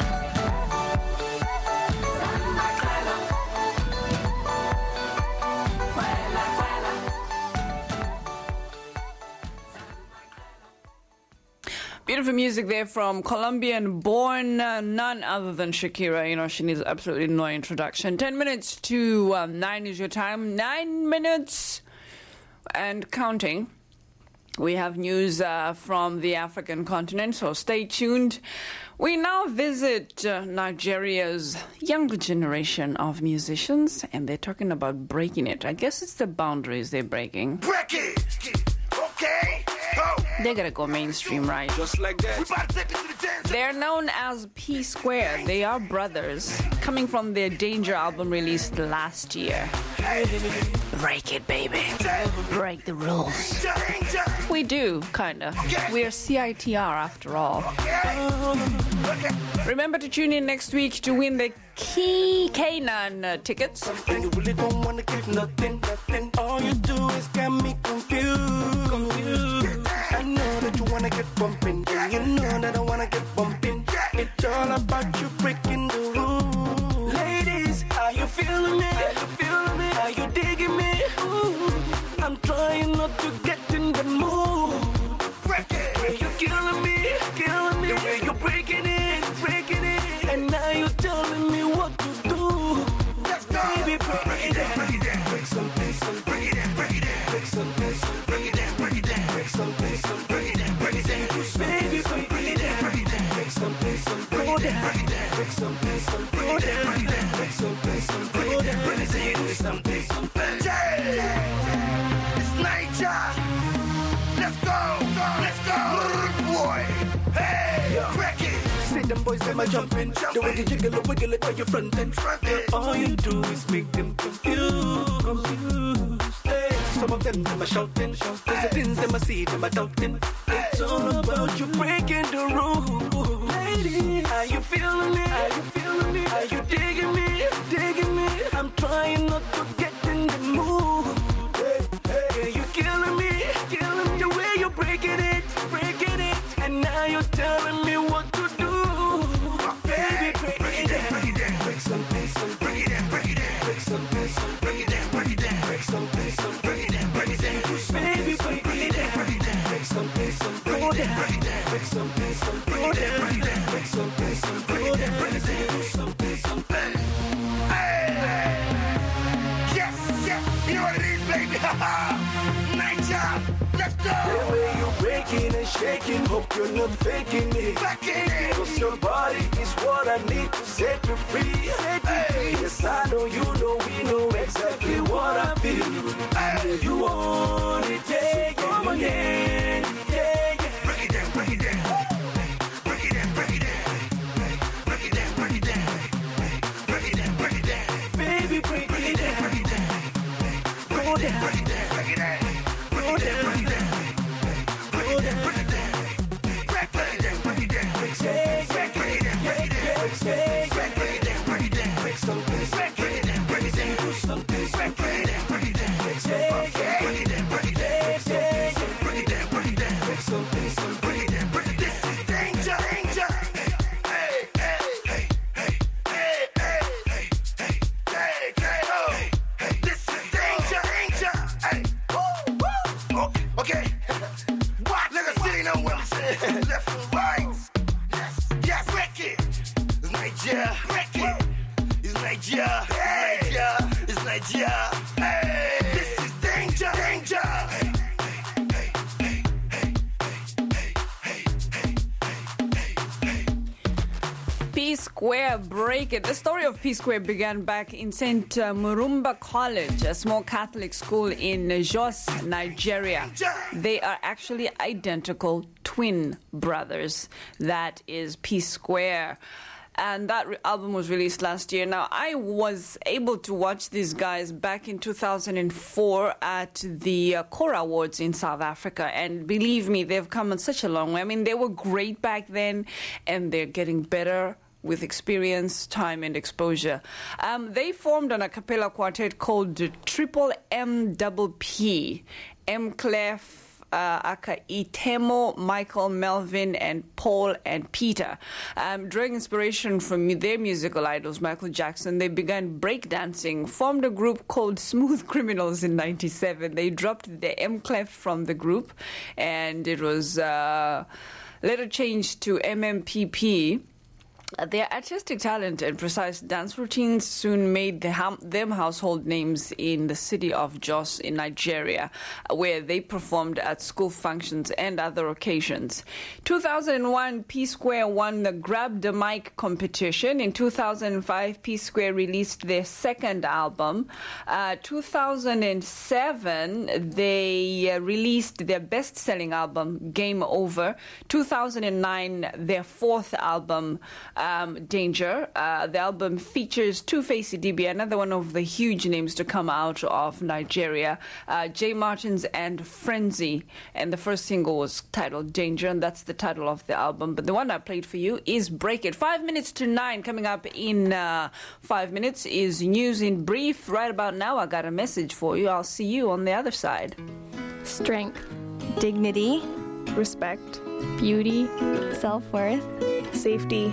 Beautiful music there from Colombian-born uh, none other than Shakira. You know, she needs absolutely no introduction. Ten minutes to um, nine is your time. Nine minutes and counting. We have news uh, from the African continent, so stay tuned. We now visit uh, Nigeria's younger generation of musicians, and they're talking about breaking it. I guess it's the boundaries they're breaking. Break it! Okay! Oh. They gotta go mainstream, right? Just like that. We about to take it to the dance. They're known as P Square. They are brothers, coming from their Danger album released last year. Break it, baby. Break the rules. We do, kinda. We're C I T R after all. Remember to tune in next week to win the Key Canaan uh, tickets. And you really don't want to give nothing, nothing. All you do is get me confused. confused. I know that you want to get bumping, and you know that I want to get bumping. It's all about you breaking the rules. Ladies, are you feeling me? Are you feeling me? Are you digging me? Ooh, I'm trying not to get in the mood. Break it. Where you killing me, killing me. The way you're breaking it, breaking it. And now you're telling me what to do. Let's go. Baby, break it down. Break it down. Break something, some break it down. Break it down. Break something, some break it down. Break it down. Break something, some break it down. Break it down. Baby, break it down. Break it down. Break something, some break it down. Break it down. Break something, something. Bring it down, bring it down. Break something, something. Bring it down, bring it down. Do something, something. Yeah, it's Niger. Let's go, go, let's go, boy. Hey, break it. See them boys, them a jumping. The way you jiggle it, wiggle it, while you front and front it. All you do is make them confused, confused. Hey, some of them, them a shouting. There's the things them a see, them a doubting. It's all about you breaking the rules. Lady, are you feeling me? Are you feeling me? Are you digging me? Digging me? I'm trying not to get in the mood. Hey, hey, yeah, you killing me, killing me. The way you're breaking it, breaking it. And now you're telling me what to do. Baby, break, break it down, break it down, break something, some, break it down, break it down, break something, some, break it down, break it down, break something, some, break it down, break it down, baby, break it down, break it down, break something, some, break it down, break it down, break something, some, break it down, break it down, break something, some, break it down, break it down, something, something. Hey, yes, yes, you know what it is, baby, ha ha. Niger, let's go. The way you're breaking and shaking, hope you're not faking it. Faking it. Cause your body is what I need to set you free. Set you free. Yes, I know you know we know exactly what I feel. Hey. You want it, take it, come again, take it. Break it down, break it down. Break it down, break it down. Break it down, break it down. Break it down, break it down. Baby, break it down, break it down. Break it down, break it down, break it down. Break it down, break it down. Break it down, break it down. Break it down, break it down. Break it down, break it down. Break it down, break it down. Break it down, break something. Break it down, break it down. Do something. Break it down, break it down. Break it down, break it down. Break it down, break it down. Break something, some, break it down, break it down. This is danger, danger. Hey, hey, hey, hey, hey, hey, hey, hey, hey, hey, oh. This is danger, danger. Hey, woo, woo. Okay, okay. What? Let us see now what we say. Left and right. Yes, yes, break it. It's Nigeria. Break it. It's Nigeria. Nigeria. It's Nigeria. Hey, this is danger, danger. Hey. P Square, Break It. The story of P Square began back in Saint Murumba College, a small Catholic school in Jos, Nigeria. They are actually identical twin brothers. That is P Square. And that re- album was released last year. Now, I was able to watch these guys back in two thousand four at the uh, Kora Awards in South Africa. And believe me, they've come on such a long way. I mean, they were great back then, and they're getting better with experience, time, and exposure. Um, they formed an a cappella quartet called Triple M Double P. M. Clef, Uh, aka Itemo, Michael, Melvin, and Paul, and Peter. Um, drawing inspiration from their musical idols, Michael Jackson, they began breakdancing, formed a group called Smooth Criminals in ninety-seven. They dropped the M clef from the group, and it was uh, later changed to M M P P. Their artistic talent and precise dance routines soon made the ham- them household names in the city of Jos in Nigeria, where they performed at school functions and other occasions. two thousand one, P Square won the Grab the Mic competition. In two thousand five, P Square released their second album. Uh, two thousand seven, they uh, released their best-selling album, Game Over. two thousand nine, their fourth album, Um, Danger. Uh, the album features Two-Face Idibia, another one of the huge names to come out of Nigeria, uh, Jay Martins and Frenzy. And the first single was titled Danger, and that's the title of the album. But the one I played for you is Break It. Five minutes to nine. Coming up in uh, five minutes is News in Brief. Right about now, I got a message for you. I'll see you on the other side. Strength, dignity, respect, beauty, self-worth, safety,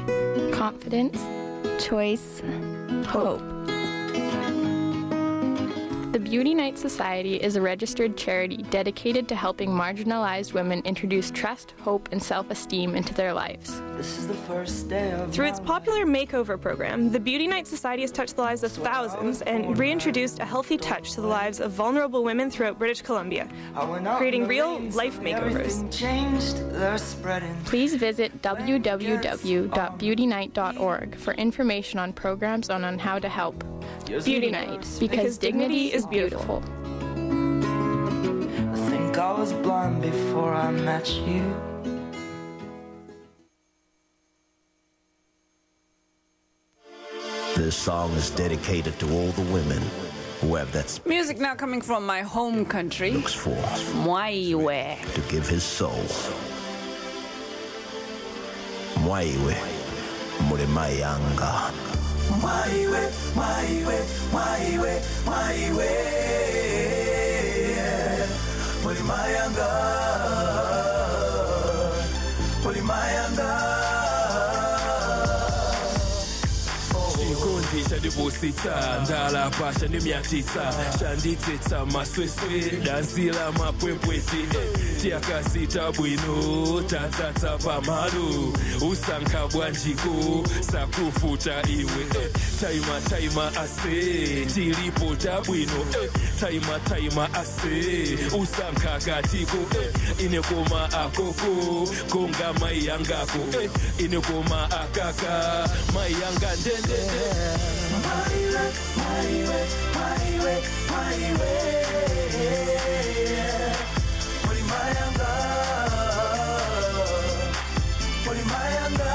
confidence, choice, hope. The Beauty Night Society is a registered charity dedicated to helping marginalized women introduce trust, hope, and self-esteem into their lives. This is the first day of Through its popular makeover program, the Beauty Night Society has touched the lives of thousands and reintroduced a healthy touch to the lives of vulnerable women throughout British Columbia, creating real life makeovers. Please visit w w w dot beauty night dot org for information on programs and on how to help. Beauty Night, because dignity is beautiful. I think I was blind before I met you. This song is dedicated to all the women who have that sp- Music now coming from my home country. looks for Mwaiwe. to give his soul. Mwaiwe, muri mayanga. Mwaiwe, mwaiwe, mwaiwe, mwaiwe. Muri mayanga. Muri mayanga. chikondi chandibusitsa ndalapa chandimyatitsa chanditsetsa masweswe danzila mapwepweti tiyakasita bwino tatsatsa pamalo usankha bwanjiko sakufuta iwe taima taima ase tilipo tabwino taima taima ase usankha katiko inekoma akoko konga maiyangako inekoma akaka maiyanga ndende Mwaiwe, mwaiwe, mwaiwe, mwaiwe. Muri mayanga. Muri mayanga.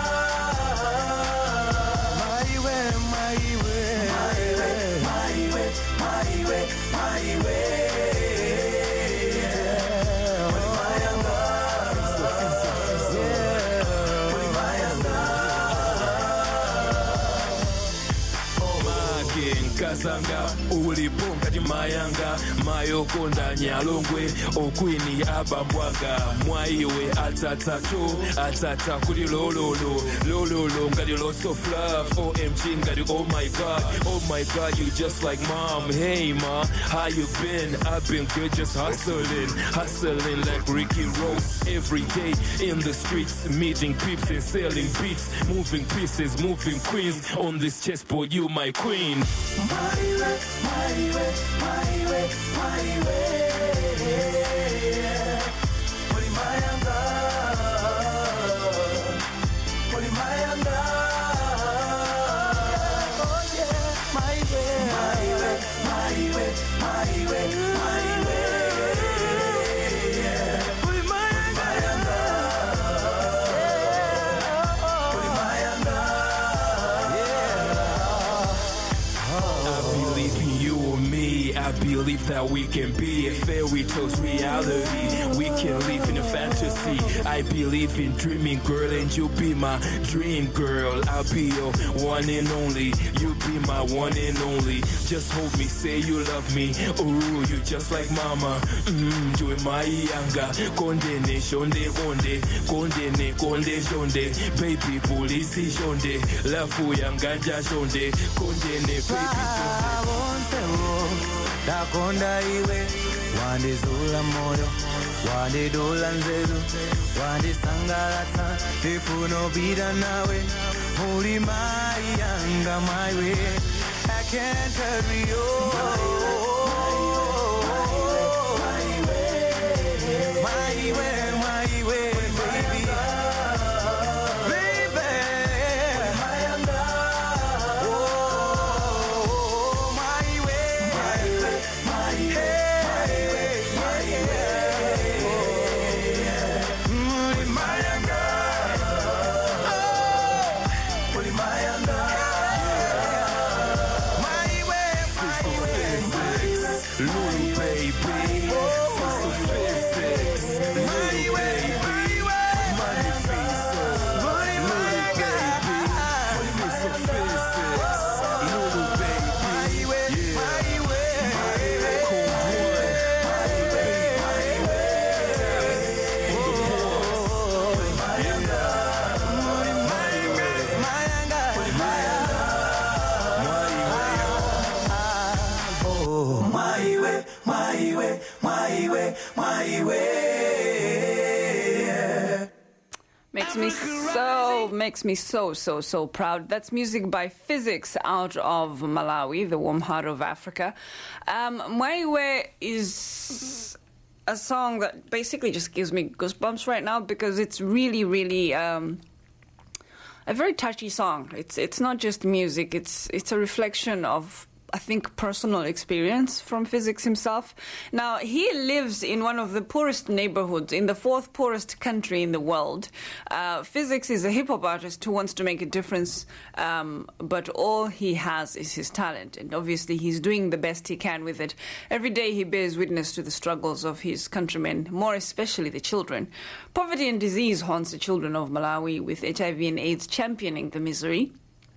Mwaiwe, mwaiwe. Mwaiwe, mwaiwe, mwaiwe, mwaiwe. Muri mayanga. Muri mayanga. nkazanga uliponga ti mayanga mayokonda nyalongwe okwini abambwanga mwaiwe atsatsato atsatsa kuli lololo lololo ngati lots of love O M G ngati oh my god oh my god you just like mom hey ma how you been I've been good just hustling hustling like Ricky Rose every day in the streets meeting peeps and selling beats moving pieces moving queens on this chessboard you my queen. Mwaiwe, mwaiwe, mwaiwe, mwaiwe. Muri mayanga. Muri mayanga. Oh yeah, mwaiwe. Mwaiwe, mwaiwe, mwaiwe, mwaiwe. Muri mayanga. Muri mayanga. I believe in you and me. I believe that we can be a fairy tale's reality. We can live in a fantasy. I believe in dreaming, girl, and you be my dream girl. I'll be your one and only. You be my one and only. Just hold me, say you love me. Ooh, you just like mama. Mmm, you in my yanga. Kondene, shonde, konde. Kondene, konde, shonde. Baby, police, shonde. Lafu yanga, shonde. Kondene, baby, Dakonda iwe wandizula moyo wandidula nzeru wandisangalatsa ndifunobira nawe uli mayanga maiwe I can't carry on maiwe maiwe baby makes me so, makes me so, so, so proud. That's music by Physics out of Malawi, the warm heart of Africa. Um, Mwaiwe is a song that basically just gives me goosebumps right now because it's really, really um, a very touchy song. It's it's not just music. It's it's a reflection of, I think, personal experience from Physics himself. Now, he lives in one of the poorest neighborhoods in the fourth poorest country in the world. Uh, Physics is a hip-hop artist who wants to make a difference, um, but all he has is his talent. And obviously, he's doing the best he can with it. Every day, he bears witness to the struggles of his countrymen, more especially the children. Poverty and disease haunts the children of Malawi, with H I V and AIDS championing the misery.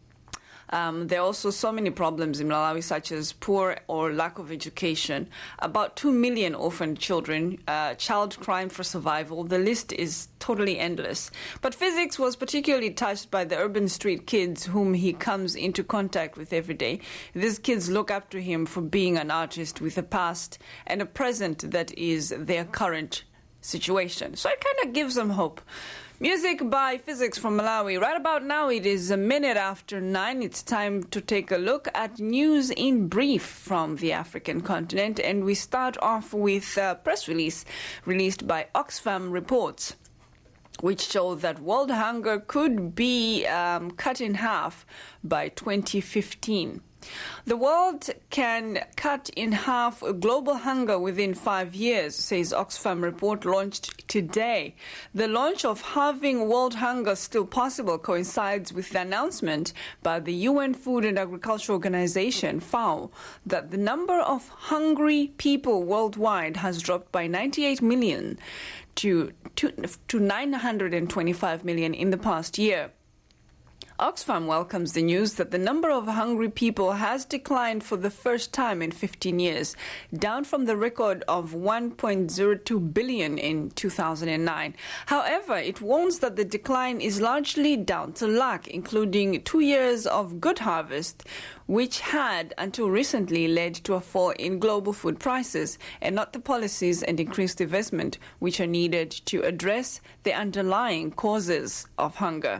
Um, there are also so many problems in Malawi, such as poor or lack of education, about two million orphaned children, uh, child crime for survival. The list is totally endless. But Physics was particularly touched by the urban street kids whom he comes into contact with every day. These kids look up to him for being an artist with a past and a present that is their current situation. So it kind of gives them hope. Music by Physics from Malawi. Right about now, it is a minute after nine. It's time to take a look at news in brief from the African continent. And we start off with a press release released by Oxfam Reports, which show that world hunger could be um, cut in half by twenty fifteen. The world can cut in half global hunger within five years, says Oxfam report launched today. The launch of halving world hunger still possible coincides with the announcement by the U N Food and Agriculture Organization, FAO, that the number of hungry people worldwide has dropped by ninety-eight million to, to, to nine hundred twenty-five million in the past year. Oxfam welcomes the news that the number of hungry people has declined for the first time in fifteen years, down from the record of one point zero two billion in two thousand nine. However, it warns that the decline is largely down to luck, including two years of good harvest, which had, until recently, led to a fall in global food prices, and not the policies and increased investment which are needed to address the underlying causes of hunger.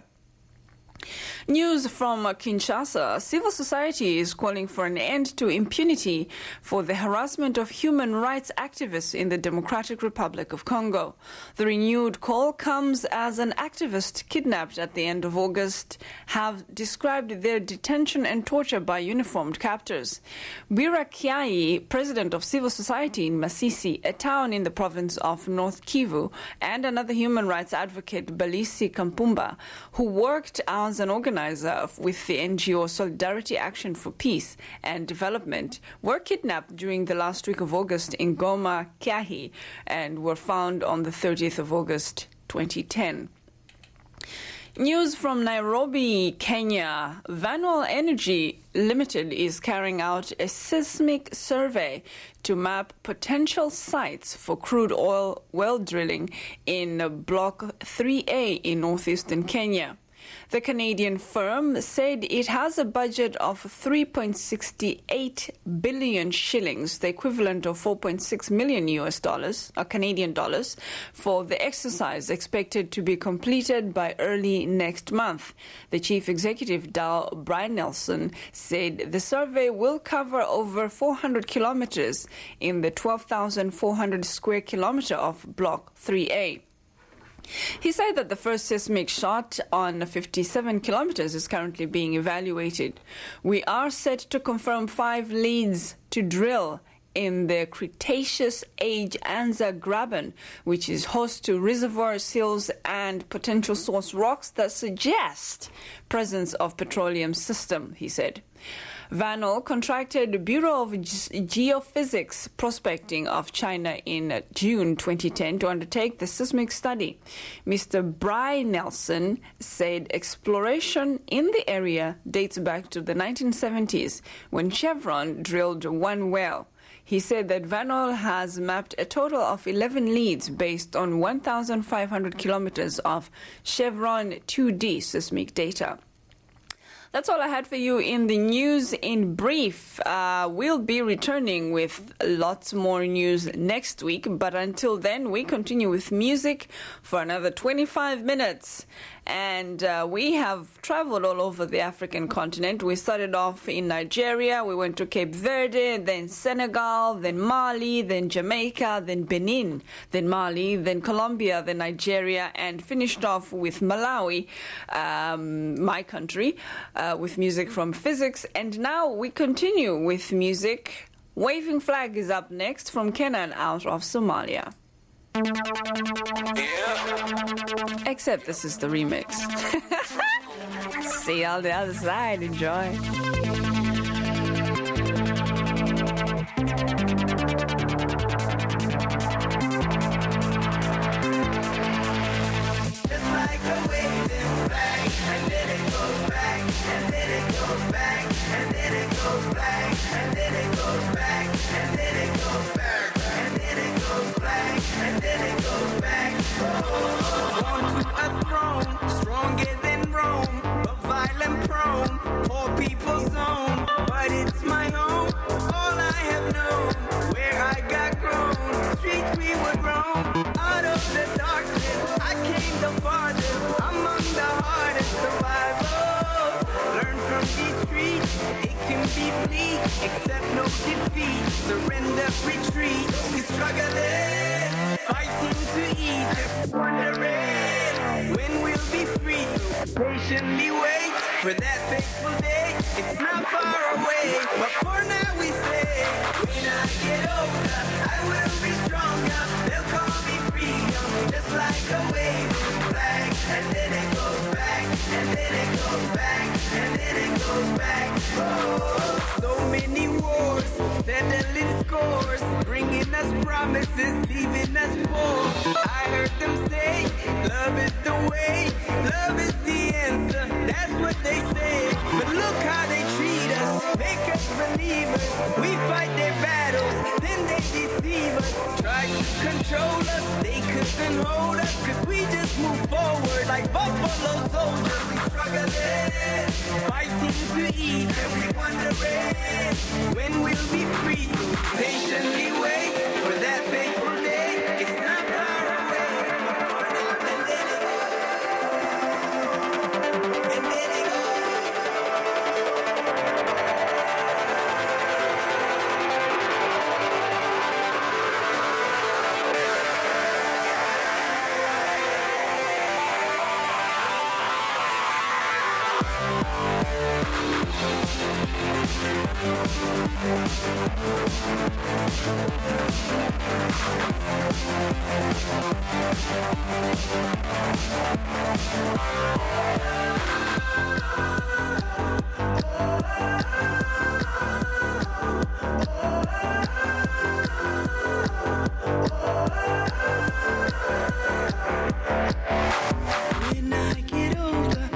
News from Kinshasa. Civil society is calling for an end to impunity for the harassment of human rights activists in the Democratic Republic of Congo. The renewed call comes as an activist kidnapped at the end of August have described their detention and torture by uniformed captors. Bwira Kiai, president of civil society in Masisi, a town in the province of North Kivu, and another human rights advocate, Balisi Kampumba, who worked as an organizer with the N G O Solidarity Action for Peace and Development, were kidnapped during the last week of August in Goma, Kiahi, and were found on the thirtieth of August twenty ten. News from Nairobi, Kenya. Vanual Energy Limited is carrying out a seismic survey to map potential sites for crude oil well drilling in Block three A in northeastern Kenya. The Canadian firm said it has a budget of three point six eight billion shillings, the equivalent of four point six million U S dollars, or Canadian dollars, for the exercise, expected to be completed by early next month. The chief executive, Dow Brian Nelson, said the survey will cover over four hundred kilometers in the twelve thousand four hundred square kilometer of Block three A. He said that the first seismic shot on fifty-seven kilometers is currently being evaluated. We are set to confirm five leads to drill in the Cretaceous age Anza Graben, which is host to reservoir seals and potential source rocks that suggest presence of petroleum system, he said. Vanual contracted Bureau of Geophysics Prospecting of China in June twenty ten to undertake the seismic study. Mister Brian Nelson said exploration in the area dates back to the nineteen seventies when Chevron drilled one well. He said that Vanual has mapped a total of eleven leads based on one thousand five hundred kilometers of Chevron two D seismic data. That's all I had for you in the news in brief. Uh, we'll be returning with lots more news next week, but until then, we continue with music for another twenty-five minutes. And uh, we have traveled all over the African continent. We started off in Nigeria, we went to Cape Verde, then Senegal, then Mali, then Jamaica, then Benin, then Mali, then Colombia, then Nigeria, and finished off with Malawi, um, my country, uh, with music from Physics. And now we continue with music. Waving Flag is up next from Kenan out of Somalia. Except this is the remix. See you on the other side. Enjoy. Just like a waving flag, and then it goes back, and then it goes back, and then it goes back, and then it goes back, and then it goes back, and then it goes back, and then it goes back. Born to a throne, stronger than Rome, but violent prone, poor people's zone. But it's my home, all I have known, where I got grown. Streets we would roam, out of the darkness, I came the farthest, among the hardest survivors. Learn from these streets, it can be bleak, except no defeat. Surrender, retreat, we struggling, fighting to eat, wondering when we'll be free. So patiently wait for that fateful day. It's not far away, but for now we say, when I get older, I will be stronger. They'll call me freedom, just like a waving flag. And then it goes back, and then it goes back, and then it goes back. Oh, so many wars, settling scores, bringing us promises, leaving us poor. I heard them say, love is the way, love is the answer, that's what they say. But look how they treat us, make us believers. We fight their battles, then they deceive us. Try to control us, they couldn't hold us, cause we just move forward like buffalo soldiers. We struggling, fighting to eat, and we wondering when we'll be free. So patiently wait for that fateful day. It's not far away. And then it goes. And then it when I get older,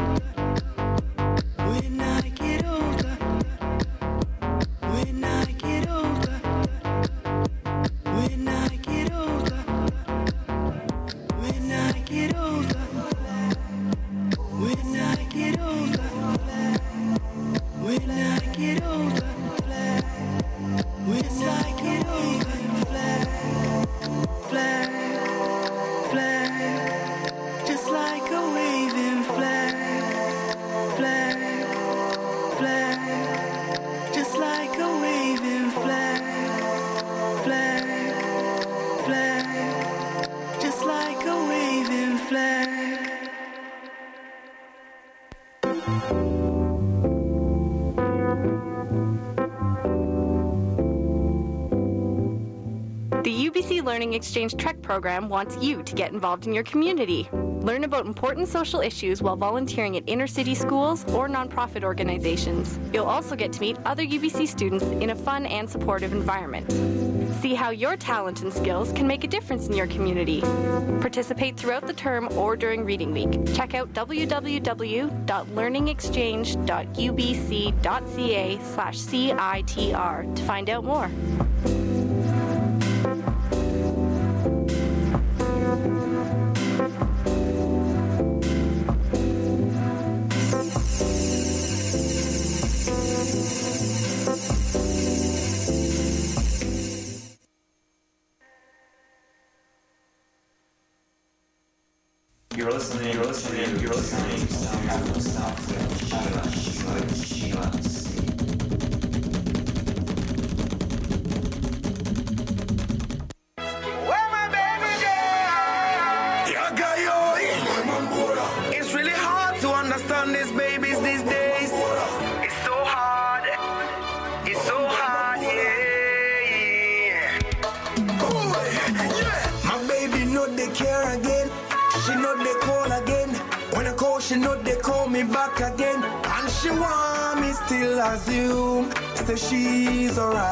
when I get older, when I get older, when I get older, when I get older, when I get older, when I get older, when I get older, flag, flag, just like a waving flag, flag, flag, just like a waving flag, flag, flag, just like a waving flag. The U B C Learning Exchange Trek program wants you to get involved in your community. Learn about important social issues while volunteering at inner-city schools or nonprofit organizations. You'll also get to meet other U B C students in a fun and supportive environment. See how your talent and skills can make a difference in your community. Participate throughout the term or during Reading Week. Check out w w w dot learning exchange dot u b c dot c a slash C I T R to find out more. You're listening, you're listening, you're listening to Sound Afro Stuff with Sheila, Sheila, Sheila C. It's really hard to understand these babies these days. It's so hard. It's so hard, yeah. My baby know they care again. She know they call again. When I call, she know they call me back again. And she want me still assume. Say she's alright.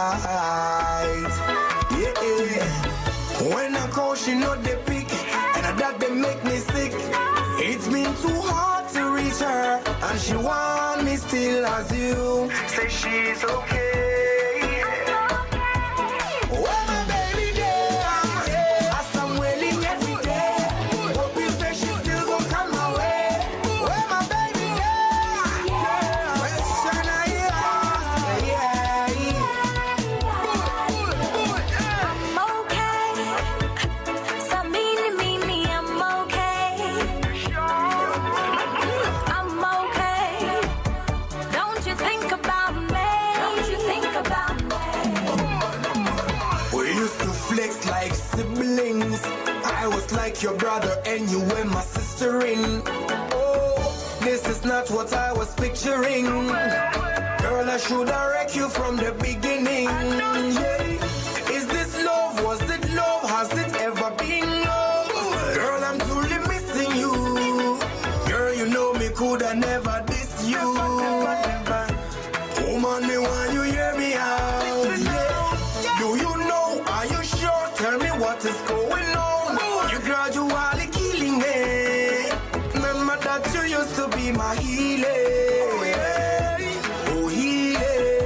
Yeah. When I call, she know they pick. And that they make me sick. It's been too hard to reach her, and she want me still assume. Say she's okay. Where my baby there? As I'm wailing every day. Hoping say she still gon' come my way. Where my baby there? Question I ask. Yeah. I'm okay. Stop meaning me, me, I'm okay. I'm okay. Don't you think about me? Don't you think about me? We used to flex like siblings. I was like your brother and you were my sister in. Oh, this is not what I was picturing. Girl, I should have wrecked you from the beginning. Yeah. Is this love? Was it love? Has it ever been love? Girl, I'm truly missing you. Girl, you know me coulda never diss you. Woman, me want you hear me out. Yeah. Do you know? Are you sure? Tell me what is going on. You gradually killing me. Remember that you used to be my healer. Oh, healer.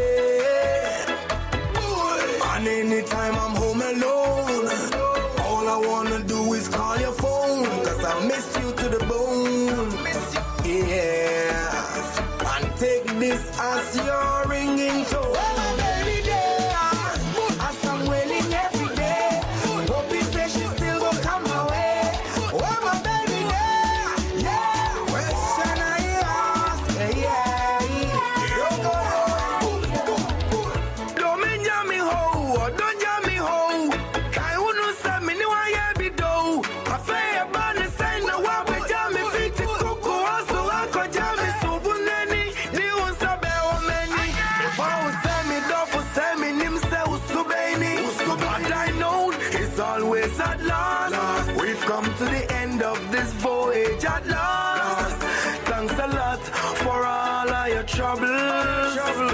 And anytime I'm home alone, all I wanna do is call your phone. Cause I miss you to the bone. Yeah. And take this as your ringing tone. Baby, there. As I'm wailing every day. Hope you say she still gon' come my way. Where my baby there? Yeah. Question I ask. Yeah. Don't me jam me ho. Don't jam me ho. Kai unu sa me ni wa ye bi do. I feel about the sign no wa be jam me fit kuku aso ako jam me subu neni. Ni unsa be o meni. If I was say me do for say me nim say usubeni. But I know it's always at last. We've come to the end of this voyage at last. Thanks a lot for all of your troubles.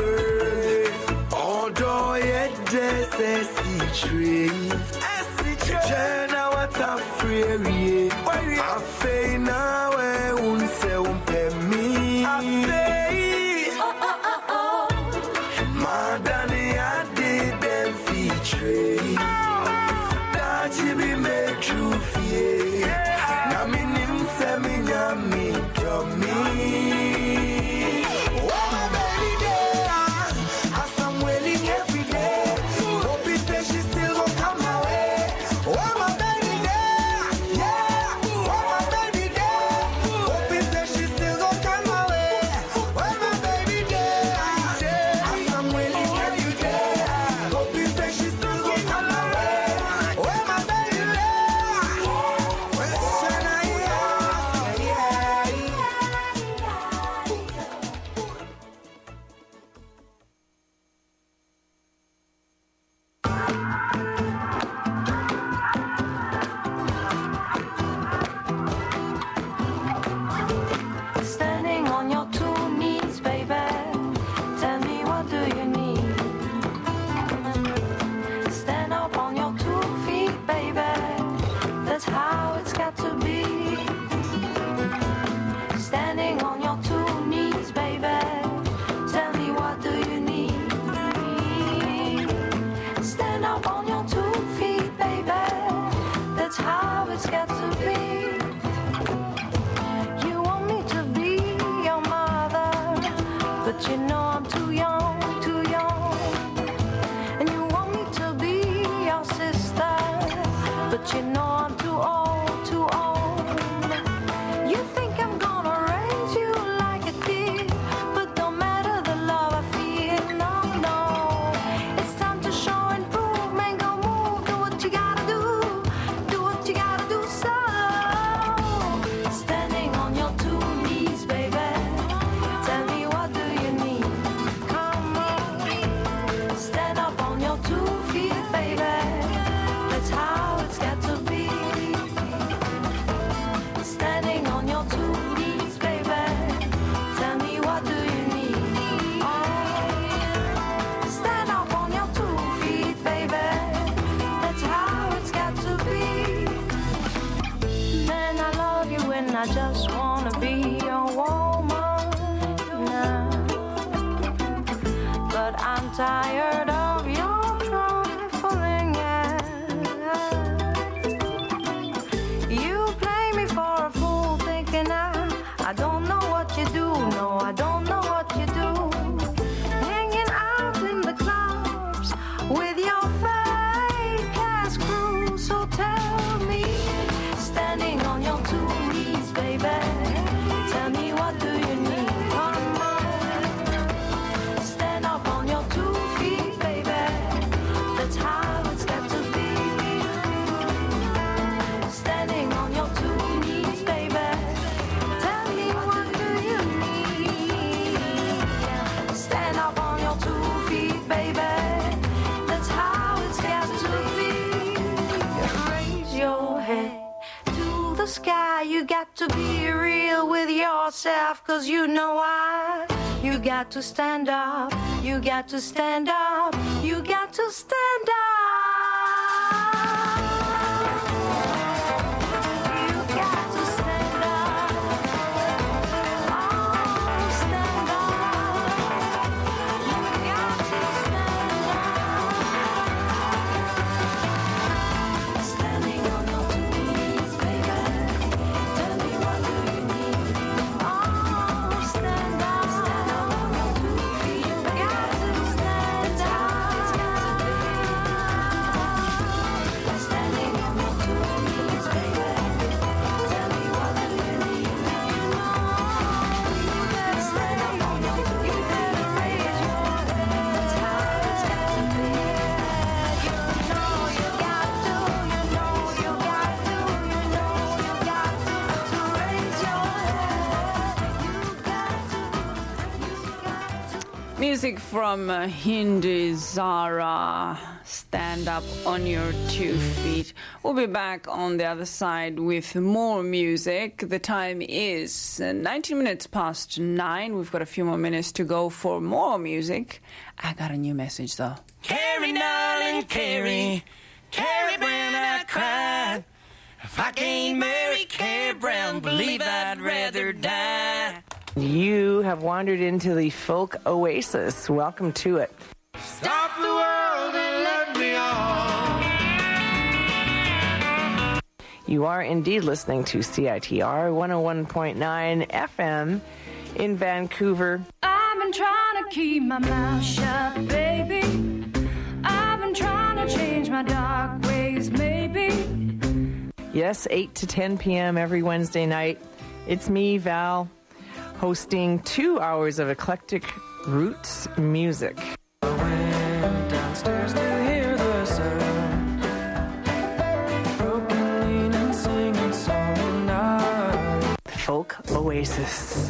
Although yet just as he trees. Jena what a free. I feel now I won't say umpe me. I feel. Madani I did them feature. That you be make true fear. Na me nim se me nyami to me. Oh my baby there. As I'm wailing every day. Hope you say she still gon' come my way. Oh my baby there. Yeah. Oh my baby there. and I just wanna be your woman now. But I'm tired of your trifling, yeah. You play me for a fool thinking I, I don't know what you do, no, I don't know what you do. Hanging out in the clubs with your fake ass crew, so tell me, standing on your two knees, baby, tell me what do you need, come on, stand up on your two feet, baby, that's how it's got to be, standing on your two knees, baby, tell me what do you need, stand up on your two feet, baby, that's how it's got to be, raise your head to the sky, you got to be real with yourself, cause you know why, you got to stand up, you got to stand up, you got to stand up. You got to stand up. Oh, stand up. You got to stand up. Standing on your two knees, baby. Tell me what do you need? Oh, stand up, stand up on your two feet. You got to stand up. Standing on your two knees, baby. Tell me what do you need? You better stand up on your two feet. You better raise your head. That's how it's got to be. You know you got to. You know you got to. You know you got to. To raise your head. Music from uh, Hindi Zara, Stand Up on Your Two Feet. We'll be back on the other side with more music. The time is uh, nineteen minutes past nine. We've got a few more minutes to go for more music. I got a new message though. Carrie, darling, Carrie, Carrie Brown, I cried. If I can't marry Carrie Brown, believe I'd rather die. You have wandered into the folk oasis. Welcome to it. Stop the world and let me on. You are indeed listening to C I T R one oh one point nine F M in Vancouver. I've been trying to keep my mouth shut, baby. I've been trying to change my dark ways, maybe. Yes, eight to ten p.m. every Wednesday night. It's me, Val, hosting two hours of eclectic roots music. Downstairs to hear the sound, broken lean and singing song night. Folk Oasis.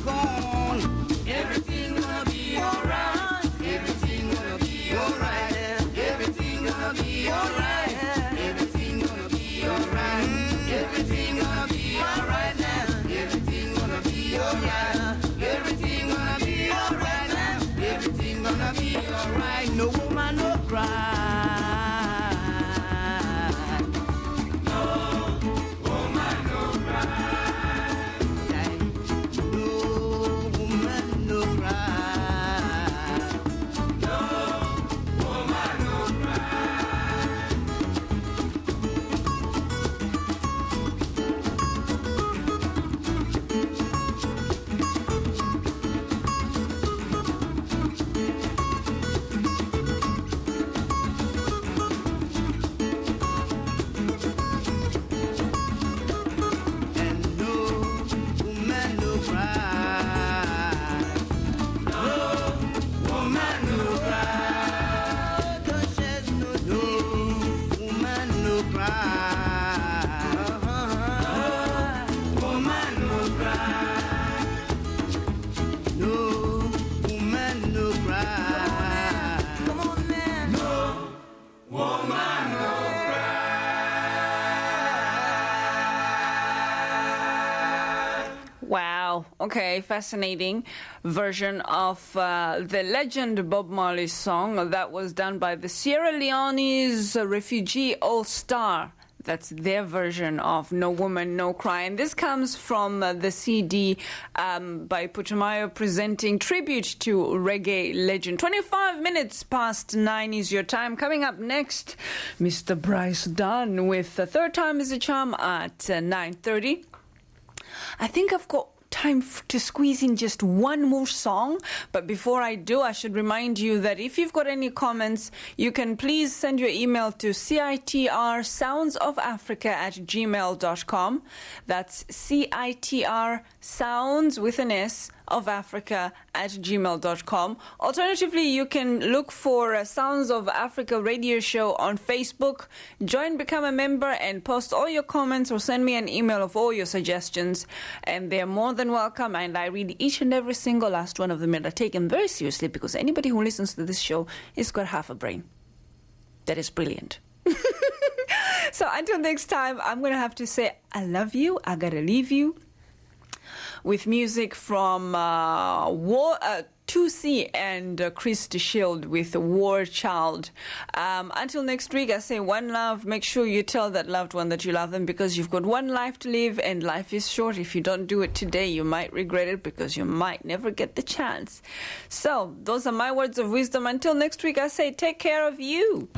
gone. Everything gonna be alright. Everything gonna be alright. Everything gonna be alright. Everything gonna be alright. Everything gonna be alright now. Everything gonna be alright. Everything gonna be alright now. Everything gonna be alright. No woman, no cry. Wow. Okay, fascinating version of uh, the legend Bob Marley's song that was done by the Sierra Leone's Refugee All-Star. That's their version of No Woman, No Cry. And this comes from uh, the C D um, by Putumayo presenting tribute to reggae legend. twenty-five minutes past nine is your time. Coming up next, Mister Bryce Dunn with the Third Time is a Charm at uh, nine thirty. I think I've got time f- to squeeze in just one more song, but before I do, I should remind you that if you've got any comments, you can please send your email to citr sounds of africa at gmail dot com. That's citr sounds with an S of Africa at gmail dot com. Alternatively, you can look for uh, Sounds of Africa radio show on Facebook, join, become a member, and post all your comments or send me an email of all your suggestions, and they're more than welcome, and I read each and every single last one of them, and I take them very seriously because anybody who listens to this show has got half a brain. That is brilliant. So until next time, I'm going to have to say I love you. I got to leave you with music from uh, War, uh, two C and uh, Chris DeShield with War Child. Um, until next week, I say one love. Make sure you tell that loved one that you love them because you've got one life to live and life is short. If you don't do it today, you might regret it because you might never get the chance. So those are my words of wisdom. Until next week, I say take care of you.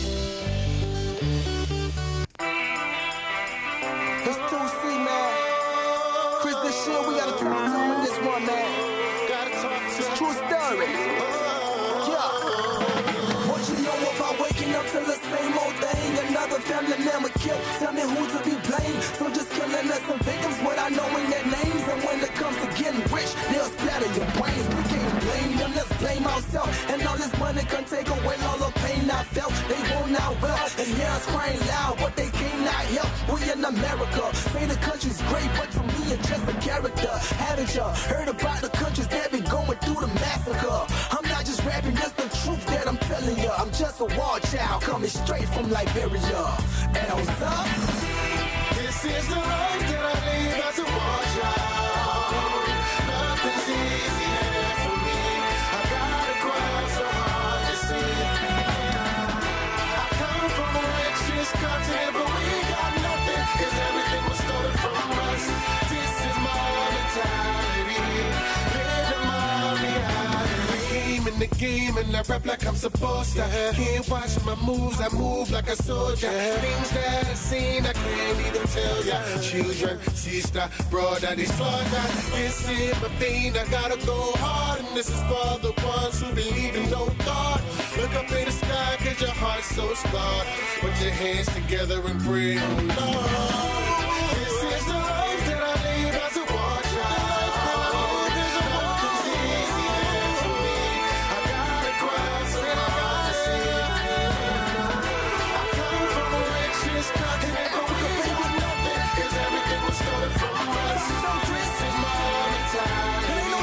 It's two C, man. Chris, this shit, we gotta talk to him in this one, man. Gotta talk to It's true story. Yeah. What you know about waking up to the same old thing? Another family member killed. Tell me who to be blamed. So just killing us some victims without knowing their names. And when it comes to getting rich, they'll splatter your brains. We can't blame them, let's blame ourselves. And all this money can take away all the pain I felt. They want our wealth. And yeah, it's crying loud, but they cannot help. We in America. Say the country's great, but to me it's just a character. Haven't ya heard about the countries that been going through the massacre? I'm not just rapping, that's the truth that I'm telling ya. I'm just a war child coming straight from Liberia. Elsa. This is the life that I live as a war child. Nothing's easy here for me. I gotta cry so hard to see. I come from the richest continent, but we got nothing, 'cause everything was stolen from us. This is my mentality. Living my reality. Game in the game and I rap like I'm supposed to. Can't watch my moves, I move like a soldier. Things that I've seen, I can't even tell ya. Children, sister, brother, they slaughter. This is my pain, I gotta go hard. And this is for the ones who believe in no God. Look up in the sky, cause your heart's so scarred. Put your hands together and pray, oh Lord. This is the life that I live as a war child. Nothing's easy here for me. I gotta cry so hard to see. I come from the richest continent, but we got nothing, 'cause everything was stolen from us. This is my mentality.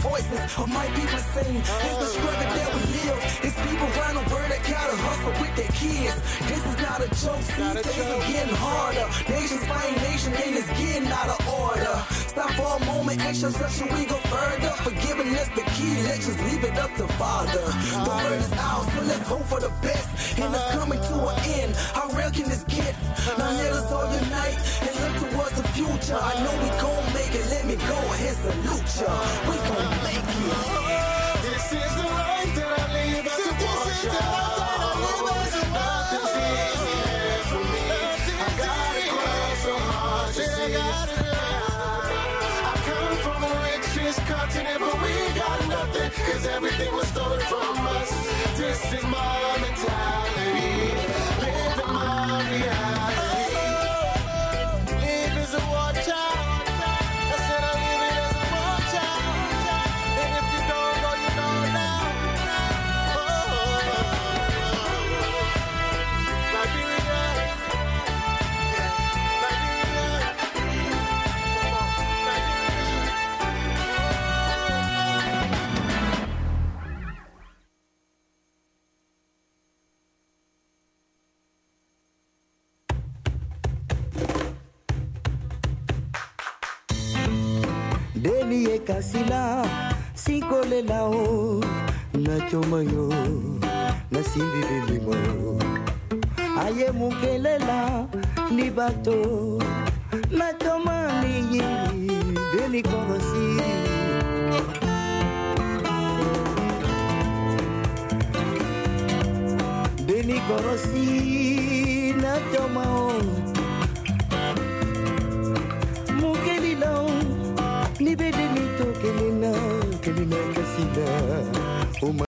voices of my people sing. It's the struggle that we live. It's people around the world that gotta hustle with their kids. This is not a joke, see, things are getting harder. Nations fighting nation, and it's getting out of order. Stop for a moment, ask yourself, should we go further? Forgiveness the key, let's just leave it up to Father. The word is out, so let's hope for the best. And it's coming to an end. How real can this get? Now let us all unite and look towards the future. I know we gon' make it, let me go ahead, salute ya. We gon' make it. This is the life that I live as a watcher. Nothing's easy here for me. I gotta grind so hard to see. I come from the richest continent, but we got nothing, cause everything was stolen from us. This is my mentality, living my reality. Live as a war child. I said I live it as a war child. And if you don't know, you know now. Liberia, Deni e kasila, cinco le lao, na chomayo, na sindi de limo. Aye mukelela, ni bato, na chomani, deni korosi. Deni korosi, na chomao, mukelila. Ni bede ni to kelina, kelina kasina.